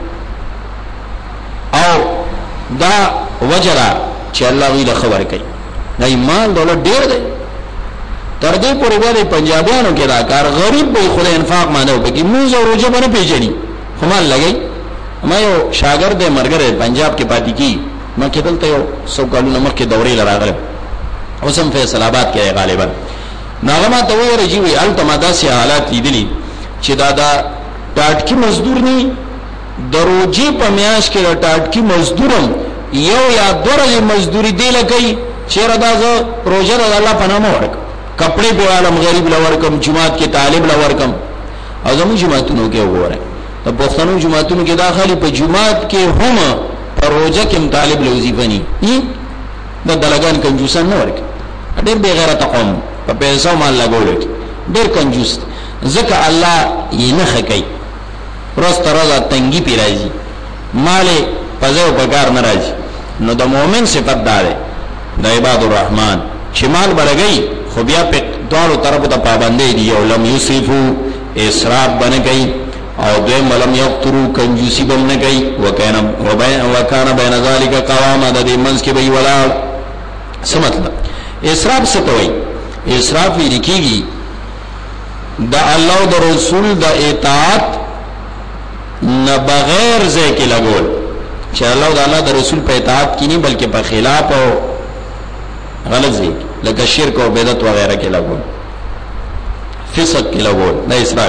او دا وجرا چې الله وی له خبر کوي دا مال دولت ډیر دی تر دې پورې باندې پنجابیانو کې دا کار غریب به خدای انفاق مانو بګي موږ او روزه باندې پیژني خو مال لګي ما یو شاګرد مرګره پنجاب کې پاتې کی ما کې دلته یو سو کالو مخ کې دورې لراغله اوسم فیصل آباد کې غالبا ناغما ته وایي رجوي التمادا سي حالات لیدلي چې دا ټاټکی مزدور نه دروجي په میاش کې ټاټکی مزدورم یو یا درجه مزدوری دی لکې چیرې دا روزه د الله په نامه ورک کپڑے په عالم غریب لورکم جماعت کې طالب لورکم او زمو جماعتونو کې وګوره د پښتنو جماعتونو کې داخلي په جماعت کې هم پر روزه کې طالب لوظیفه ني د دلګان کنجوسان نه ورک ډېر بے غیرت قوم په پیسو مال لګول ډېر کنجوس ځکه الله یې نه خکې پرست رضا تنګي پی راځي مال پزو بګار نه راځي نو د مؤمن صفت ده د عباد الرحمن چې مال برګي خو بیا په دوړو طرفو ته پابندې دي او لم یسرفو اسراف بنګي او دویم لم یقترو کنجوسی بنګي وکانه بین ذالک قوام د دې منځ کې به ولاړ څه مطلب اسراف څه کوي اسراف یې کیږي د الله او د رسول د اطاعت نه بغیر ځکه لګول چې الله او الله د رسول په اطاعت کې نه بلکې په خلاف او غلط ځکه لکه شرک او بدعت وغیرہ کې لګول فسق کې لګول نه اسراف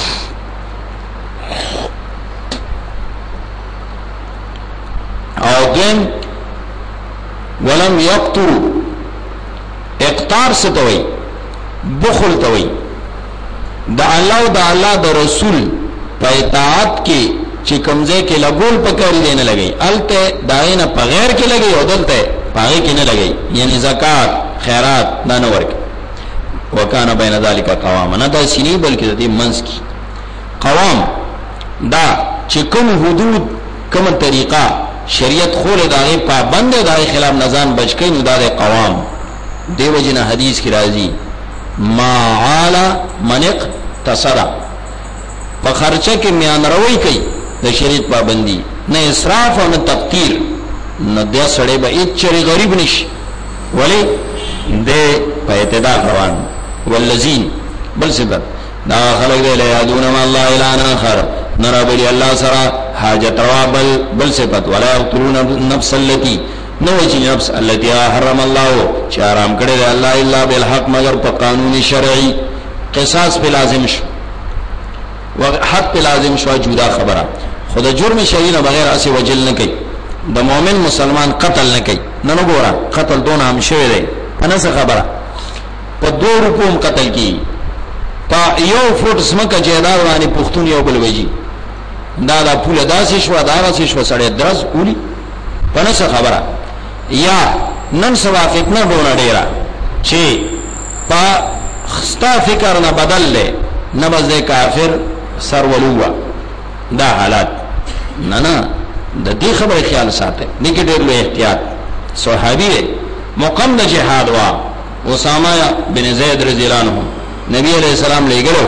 او دین ولم یقتروا اقتار ستوي بخل توي د الله او د الله د رسول په اطاعت کې چې کمزې کې لګول پکړی دی نه لګي الته داینه په غیر کې لګي او دلته پاره کې نه لګي یعنی زکات خیرات دا نه ورک وکانه بین ذالک قوام نه دا سینی بلکې د دې منځ کې قوام دا چې کوم حدود کوم طریقه شریعت خول داغه پابند داغه خلاف نزان بچ کین دا قوام دیو جن حدیث کی راضی ما عالا منق تصدا په خرچه کې میان روي کوي د شریعت پابندي نه اسراف او نه تقتیر نه د سړی به هیڅ چری غریب نشي ولی د په اعتدال روان والذین بل صفت دا خلق دی لا یادون ما الله الا اخر نرابلی الله سرا حاجت روا بل صفت ولا یقتلون النفس التي نوجی نفس التي حرم الله چې حرام کړی دی الله الا بالحق مگر په قانون شرعي قصاص په لازم شو وحد په لازم شو جدا خبره خود جرم شرعي نه بغیر اسی وجل نه کوي د مؤمن مسلمان قتل نه کوي نه ګورا قتل دون هم شوی دی انا څه خبره په دوه حکم قتل کی تا یو فوټ سمکه جیدار باندې پښتون یو بل وجي دا پوله داسې شو دا راسې شو سړی درز کولی پنه څه خبره یا نن سوا فتنه ډونه ډیره چې په خستا فکر نه بدل لې نه بز کافر سر ولوا دا حالات نه د دې خبره خیال ساته نه کې ډېر لوی احتیاط صحابي مقام د جهاد وا اسامه بن زید رضی الله عنه نبی علیہ السلام لګلو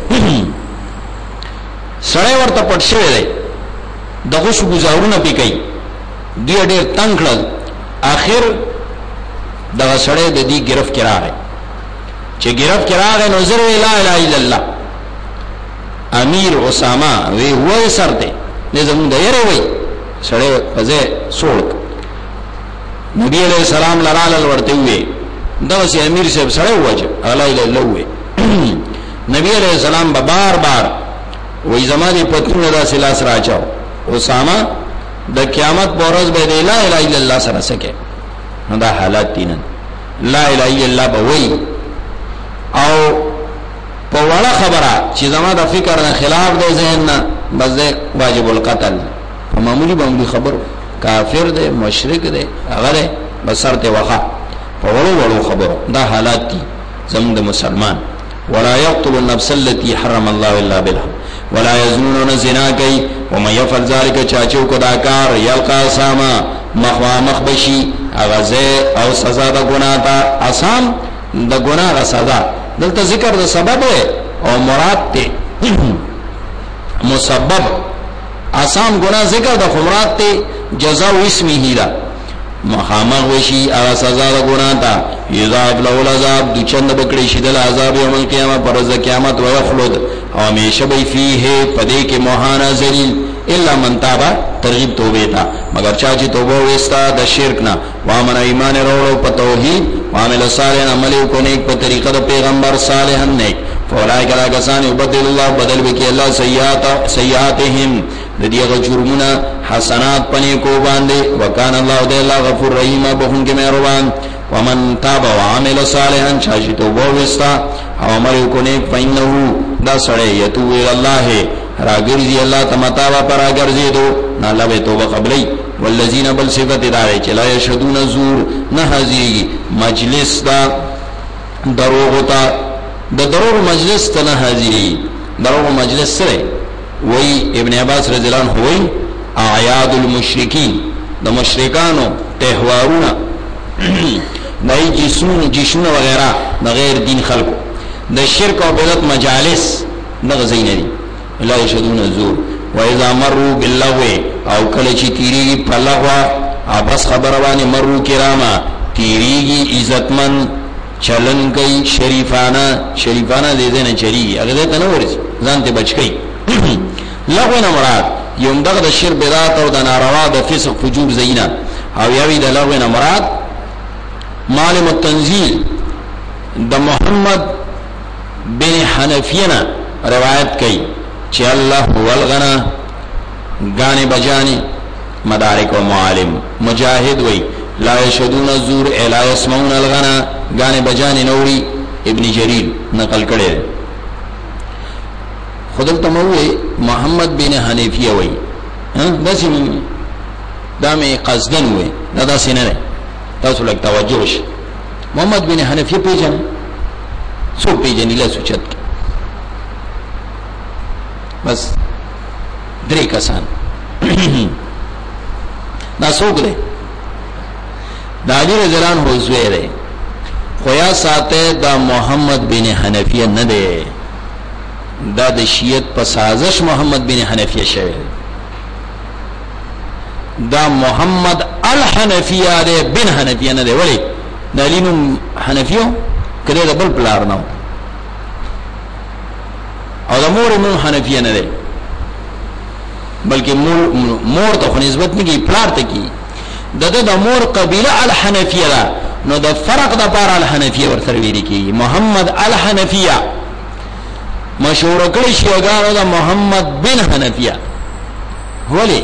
سړی ورته پټ شوی دی دغه شو گزارونه پی کوي دی ډېر تنگ کړل اخر دغه سړی د دې گرفت کراغی چې گرفت کراغی نو زر لا اله الا الله امیر اسامه وی وای سرته نه زمون د یره وای سړی پځه سوړک نبی علیہ السلام لرال ورته وی دا سي امیر صاحب سره وجه الا الا الله وی نبی علیہ السلام بار بار وی زمانه پتونه دا سلاس راچاو اسامه د قیامت پورز به لا اله الا الله سره سکے دا حالات دینن لا اله الا الله به وی او په وړه خبره چې زما د فکر نه خلاف دی ذهن نه بس واجب القتل معمولی خبر کافر دی مشرک دی هغه بسرته وخا په وړو خبرو دا حالات دي زموږ د مسلمان ولا يقتل النفس التي حرم الله الا بالحق ولا يزنون زنا کوي ومن يفعل ذلك چاچو کو دا کار يلقى ساما مخبشي اغازه او سزا د ګناه تا آسان د ګناه سزا دلته ذکر د سبب او مراد ته مسبب آسان ګناه ذکر د مراد ته جزاء اسمه لا مخامخ وشي او سزا د ګناه تا یذاب له العذاب د چند بکړي شي د عذاب یوم القیامت پر ورځ قیامت و يخلد او همیشه به فيه پدې کې موهانا ذلیل الا من تاب ترغیب توبه تا مگر چا چې توبه وستا د شرک نه وامن ایمان وروړو په توحید عامل صالح عمل کو نیک په طریقه د پیغمبر صالح نیک فولای کلا کسان یبدل الله بدل وکي الله سیئاتهم د دې جرمونه حسنات پني کو باندې وکانه الله د الله غفور رحیم بهون کې مهربان ومن تاب وعمل صالحا چاچی توبه وستا او عمل کو نیک فینه دا سړی یتوب الی الله راګرځي الله تمتاوا پر راګرځي دو نه لوي توبه قبلې والذین بل صفات داري چې لا یشهدون زور نه حاضری مجلس دا دروغ تا د دروغ مجلس ته نه حاضری دروغ مجلس سره وی ابن عباس رضی الله عنه وی اعیاد المشرکین د مشرکانو تهوارونه دای جشنونه وغیرہ د غیر دین خلقو د شرک او بدعت مجالس دغه زینری لا یشهدون الزور و اذا مروا باللغو او کله چې تیریږي په لغوا ابس خبره باندې مروا کراما تیریږي عزتمن چلن کوي شریفانه دې نه چری هغه ته نه ورسي ځان ته بچی لغو نه مراد یوم دغه د شرک بدعت او د ناروا د فسق فجور زینا او یوی د لغو نه مراد معلم التنزیل د محمد بن حنفینا روایت کئی چه اللہ والغنا گانے بجانی مدارک و معالم مجاہد وی لا یشهدون الزور لا یسمعون الغنا گانے بجانی نوری ابن جریر نقل کرے خودلتا مووی محمد بن حنفیہ وی داسی مووی دامی قصدن وی داسی نرے تاسو لگ توجهش محمد بن حنفیہ پیجن سو پیجن الہ سوچت کی بس درې کسان دا څوک دی دا علی رضی الله عنه زوی دی خو یا ساته دا محمد بن حنفیه نه دی دا د شیعت په سازش محمد بن حنفیه شوی دا محمد الحنفیه دی بن حنفیه نه دی ولی دلینو حنفیو کله د بل پلار نه او د مور نو حنفیه نه دی بلکې مور ته خو نسبت نه کی پلار ته کی د مور قبیله الحنفیه ده نو د فرق د بار الحنفیه ورته ویل کی محمد الحنفیه مشهور کړي شیګانو د محمد بن حنفیه ولی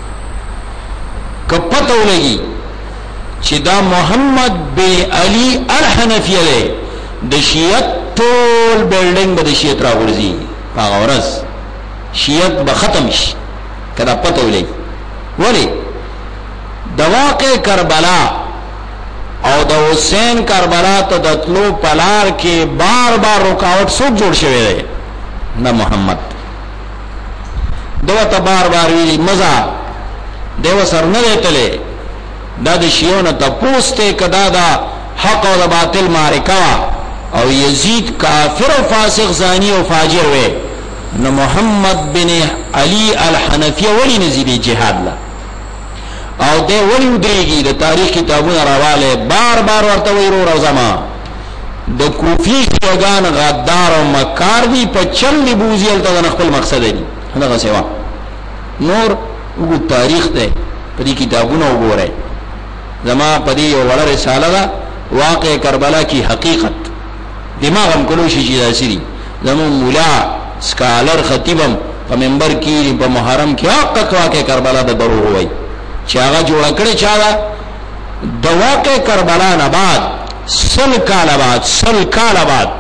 کپته ولګي چې دا محمد بن علی الحنفیه له د شیعت ټول بلډینګ به د شیعت راغورځي هغه ورځ شیعت به ختم شي کدا پته ولګي ولی د واقع کربلا او د حسین کربلا ته د تلو پلار کې بار بار رکاوټ څوک جوړ شوی دی نه محمد دوه ته بار بار ویلي مزه دیو سر نه دیتلې دا د شیونه تپوس ته کدا دا حق او د باطل معرکه او یزید کافر او فاسق زانی او فاجر وې نو محمد بن علی الحنفی ولی نزیدی جهاد لا او دې ولی ودرېږي د تاریخ کتابونه راواله بار بار ورته ویرو روزما د کوفی شیگان غدار او مکار دی په چل دی بوزیل ته خپل مقصد دی هغه سیوا نور وګ تاریخ دی په دې کتابونو وګورئ زما په دې یو وړه رساله ده واقع کربلا کی حقیقت دماغ هم کولو شي چې داسري زمو مولا سکالر خطیبم په منبر کې په محرم کې حق واقع کربلا د دروغ وای چې هغه جوړ کړی چا د واقع کربلا نه بعد سل کال بعد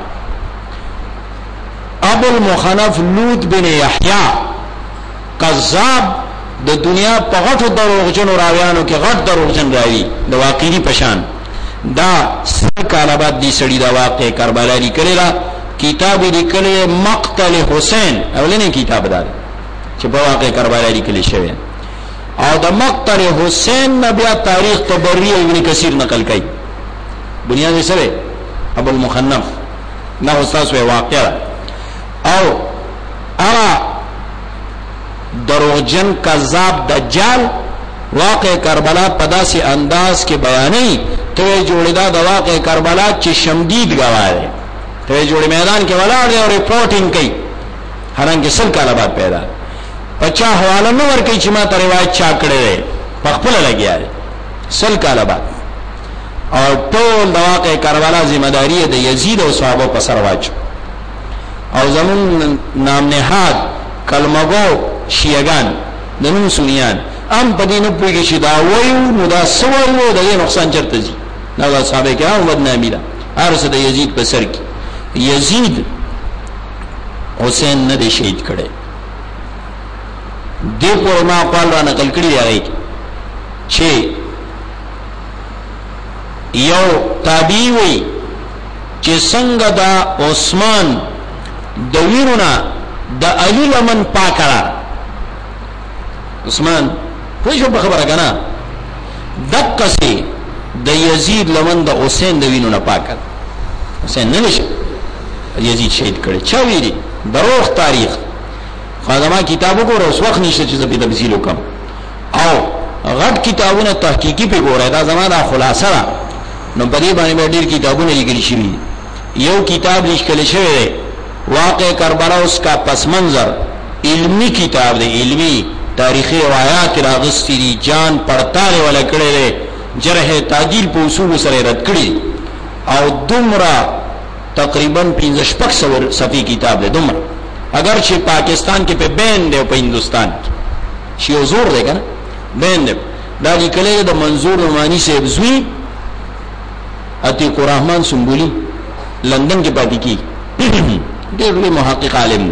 ابو المخنف لوط بن یحیی قذاب د دنیا په غټو دروغجنو راویانو کې غټ دروغجن راوي د واقعي پشان دا سل کال بعد دي سړي دا واقع کربلا لیکلی کتاب لیکلی مقتل حسین اولنی کتاب دا چې په واقع کربلا لیکلی شوی او د مقتل حسین بیا تاریخ طبری ابن کثیر نقل کړي بنیاد سره ابو المخنف نه استاد وی واقع او دروغجن کذاب دجال واقع کربلا په داسې انداز کې بیانې ته جوړیدا د واقع کربلا چې شمدید گواه ته جوړی میدان کې ولاړ دی او ریپورټینګ کوي حالانکه سل کال بعد پیدا پچا حواله نو ور کوي چې ما ته روایت چا کړی په خپل لګیا سل کال بعد او ټول د واقع کربلا ذمہ داری د یزید او صحابه په سر واچو او زمون نام نهاد کلمګو شیعگان دنو سنیان ام پدینو پویږي چې دا وایو نو دا سوایو د نقصان چرته دي دا صحابه کرام بدنامي ده ارسه د یزید په سر کې یزید حسین نه دی شهید کړي دې په ما قال را نقل کړی دی چې یو تابعی وی چې څنګه دا عثمان د ویرونه د علی لمن پاکړه عثمان پوه شو په خبره کنه دقه سي د یزید لمن د حسین د وینونه پاکړه حسین نه نشه یزید شهید کړي چا ویری دروغ تاریخ خدامه کتابو کو اوس وخت نشته چې په تفصیل وکم او غټ کتابونه تحقیقي په ګوره دا زمانہ خلاصه نو په دې باندې ډېر کتابونه لیکل شوي یو کتاب لیکل شوی دی واقع کربلا اس کا پس منظر علمی کتاب دی علمی تاریخی روایات راغستی دی جان پڑتانے والا کڑے دی جرح تعدیل په اصول سره رد کړي او دومره تقریبا 15 صفحې کتاب دی دومره اگر چې پاکستان کې په بین دی او په هندستان شي زور دی کنه بین دی دا لیکل د منظور نعمانی صاحب زوی عتیق الرحمن سنبولی لندن کې پاتې کی ډېر لوی محقق عالم دی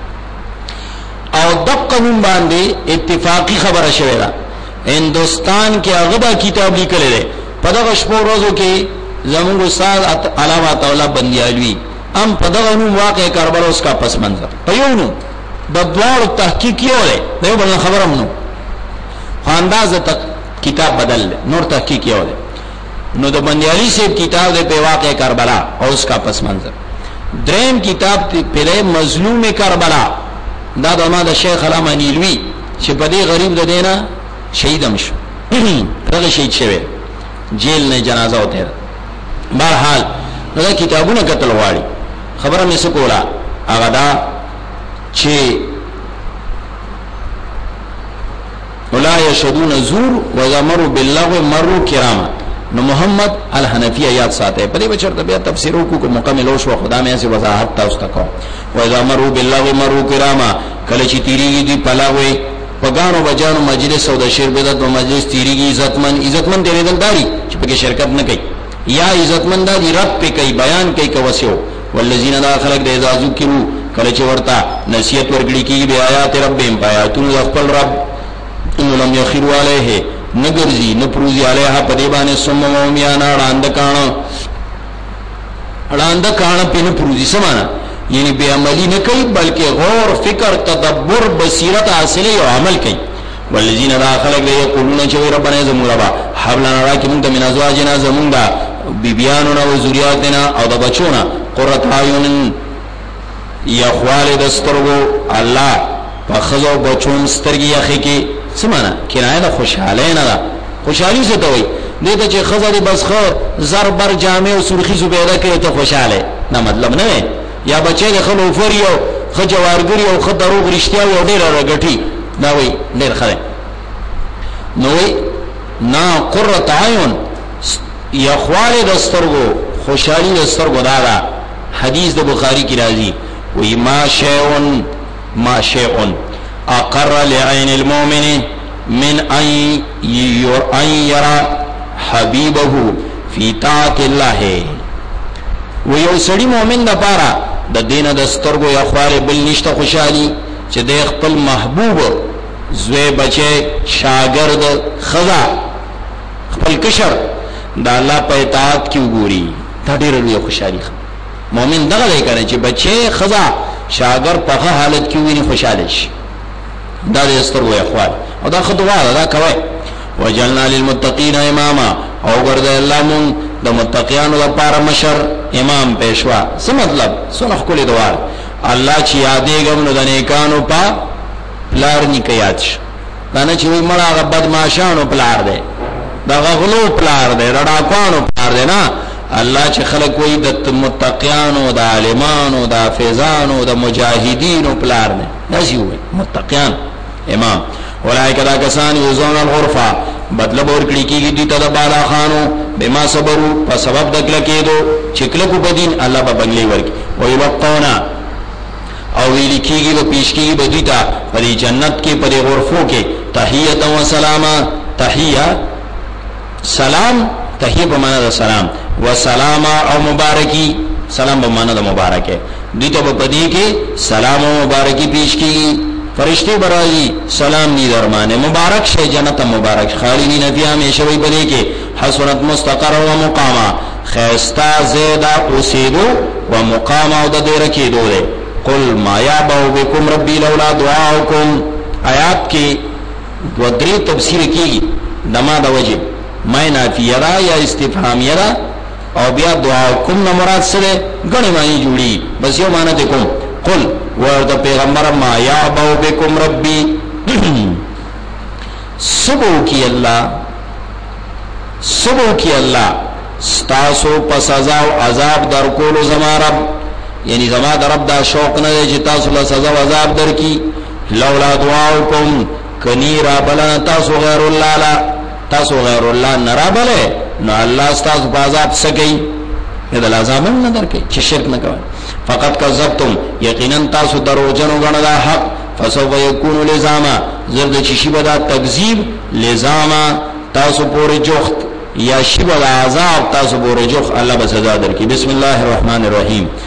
او دقه من باندې اتفاقی خبره شوې ده هندستان کې هغه کتاب لیکل دی په دغه شپو ورځو کې زموږ استاد علامه تولا بندیالوی ام په دغه نوم واقع کربلا اس کا پس منظر په یو نو د دوار تحقیق یو دی یو بل خبره مونږ خوانداز کتاب بدل نور تحقیق یو دی نو د بندیالی سے کتاب دی په واقع کربلا او اس کا پس منظر دریم کتاب په مظلوم کربلا دا د ما د شیخ علامه نیلوی چې په دې غریب د دینه شهیدم شو هغه شهید شوی جیل نه جنازه وته بهرحال دا کتابونه قتل واړي خبره مې څه کوله هغه دا چې ولا يشهدون زور ويمروا باللغو مروا كراما نو محمد الحنفی آیات ساته په دې بچرته بیا تفسیر وکړو مکمل او شو خدا مې سي وضاحت تاسو تکو ويمروا باللغو مروا كراما کله چې تیریږي دی پلاوي پګانو بجانو مجلس او د شیر بدعت او مجلس تیریږي عزتمن دې دلداري چې په شرکت نه کوي یا عزتمن دې رب په کوي بیان کوي کوسیو والذین داخلك د اعزازو کړو کله چې ورته نصیحت ورګړي کیږي بیا آیات ربهم آیاتون خپل رب ان لم يخروا عليه نګرځي نپروزي عليها پدې باندې سمو میانا اړاند کان په پروزي سمانا یعنی بے عملی نه کوي بلکې غور فکر تدبر بصیرت حاصله او عمل کوي والذین دا خلق دی یقولون چې ربنا زمون ربا حب لنا راکی مونږ من ازواجنا زمون دا بیبیانو او ذریاتنا او د بچونا قرۃ اعین یخوال دسترغو الله په خزو بچون سترګي اخی کې سمانه کنایه د خوشاله نه ده خوشحالي څه ته وای دې ته چې خزر بس خو زربر جامع او سرخی زبیده کې ته خوشاله نه مطلب نه یا بچی د خلو فریو خجوارګری او خدروغ رښتیا او ډیر رګټي دا وای ډیر خره نو نا قرۃ اعین یخوال دسترغو خوشحالي دسترغو دا حدیث د بخاری کی راځي وی ما شیء اقر لعین المؤمن من ان يرى حبيبه في طاعة الله ویو سړی مؤمن د پاره د دینه د سترګو یا خوارې بل نشته خوشحالي چې د خپل محبوب زوی بچي شاګرد خزا خپل کشر د الله په اطاعت کې وګوري دا ډېر لوی خوشحالي مؤمن دغه دی کنه چې بچي خزا شاګرد په حالت کې ویني خوشاله شي دا د سترګو یا خوار او دا خدوا دا کوي وجعلنا للمتقین اماما او ګرځي الله مون د متقینانو لپاره مشر امام پېښوا څه مطلب سونه خولي دوار الله چې یادېګم نو د نیکانو په لار نکيات دا نه چې مړه غبد ماشانو پلار دی دا غلو پلار دی رډاکانو پلار دی نه الله چې خلق وي د متقینانو د عالمانو د حافظانو د مجاهدینو پلار دی داسي وي متقین امام اولئک دا کسان یوزون الغرفه بدل ورکړي کیږي د ته بالا خانو بما صبروا په سبب د کلکېدو چې کلکو بدین الله به بنگلي ورکي وي وقونا او ویل کیږي په پیش کیږي بدیتا په جنت کې په غرفو کې تحیت و سلاما تحیه سلام تحیه په معنا د سلام و سلاما او مبارکی سلام په معنا د مبارکه دیته په پدی کې سلام او مبارکی پیش کیږي فرشتي برایي سلام ني درمانه مبارک شي جنت مبارک خالدین فیها همیشه وي بلې کې حسنت مستقر و مقاما خيستا زیدا اوسیدو و مقام او د دې رکی دوله قل ما يعبو بكم ربي لولا دعاؤكم آیات کې ودري تفسیر کیږي دما د وجه ما نافیه را یا استفهامیه را او بیا دعاؤكم نه مراد سره غني معنی جوړي بس یو معنی د کوم قل ورد پیغمبر ما یعبو بكم ربی سبو کی اللہ ستاسو پس عذاب در کولو زما رب یعنی زما در رب دا شوق نه چې تاسو له سزا او عذاب در کی لولا دعاؤکم کنی را بلنا تاسو غیر الله لا تاسو غیر الله نرا بله نو الله تاسو په عذاب سکی دا لازم نه درکې چې شرک نه کوي فقط کذبتم یقینا تاسو دروژنو غندا حق فسوف یکون لزاما زرد چې شی بدا تکذیب لزاما تاسو پورې جوخت یا شی بدا عذاب تاسو پورې جوخ الله به سزا درکې بسم الله الرحمن الرحیم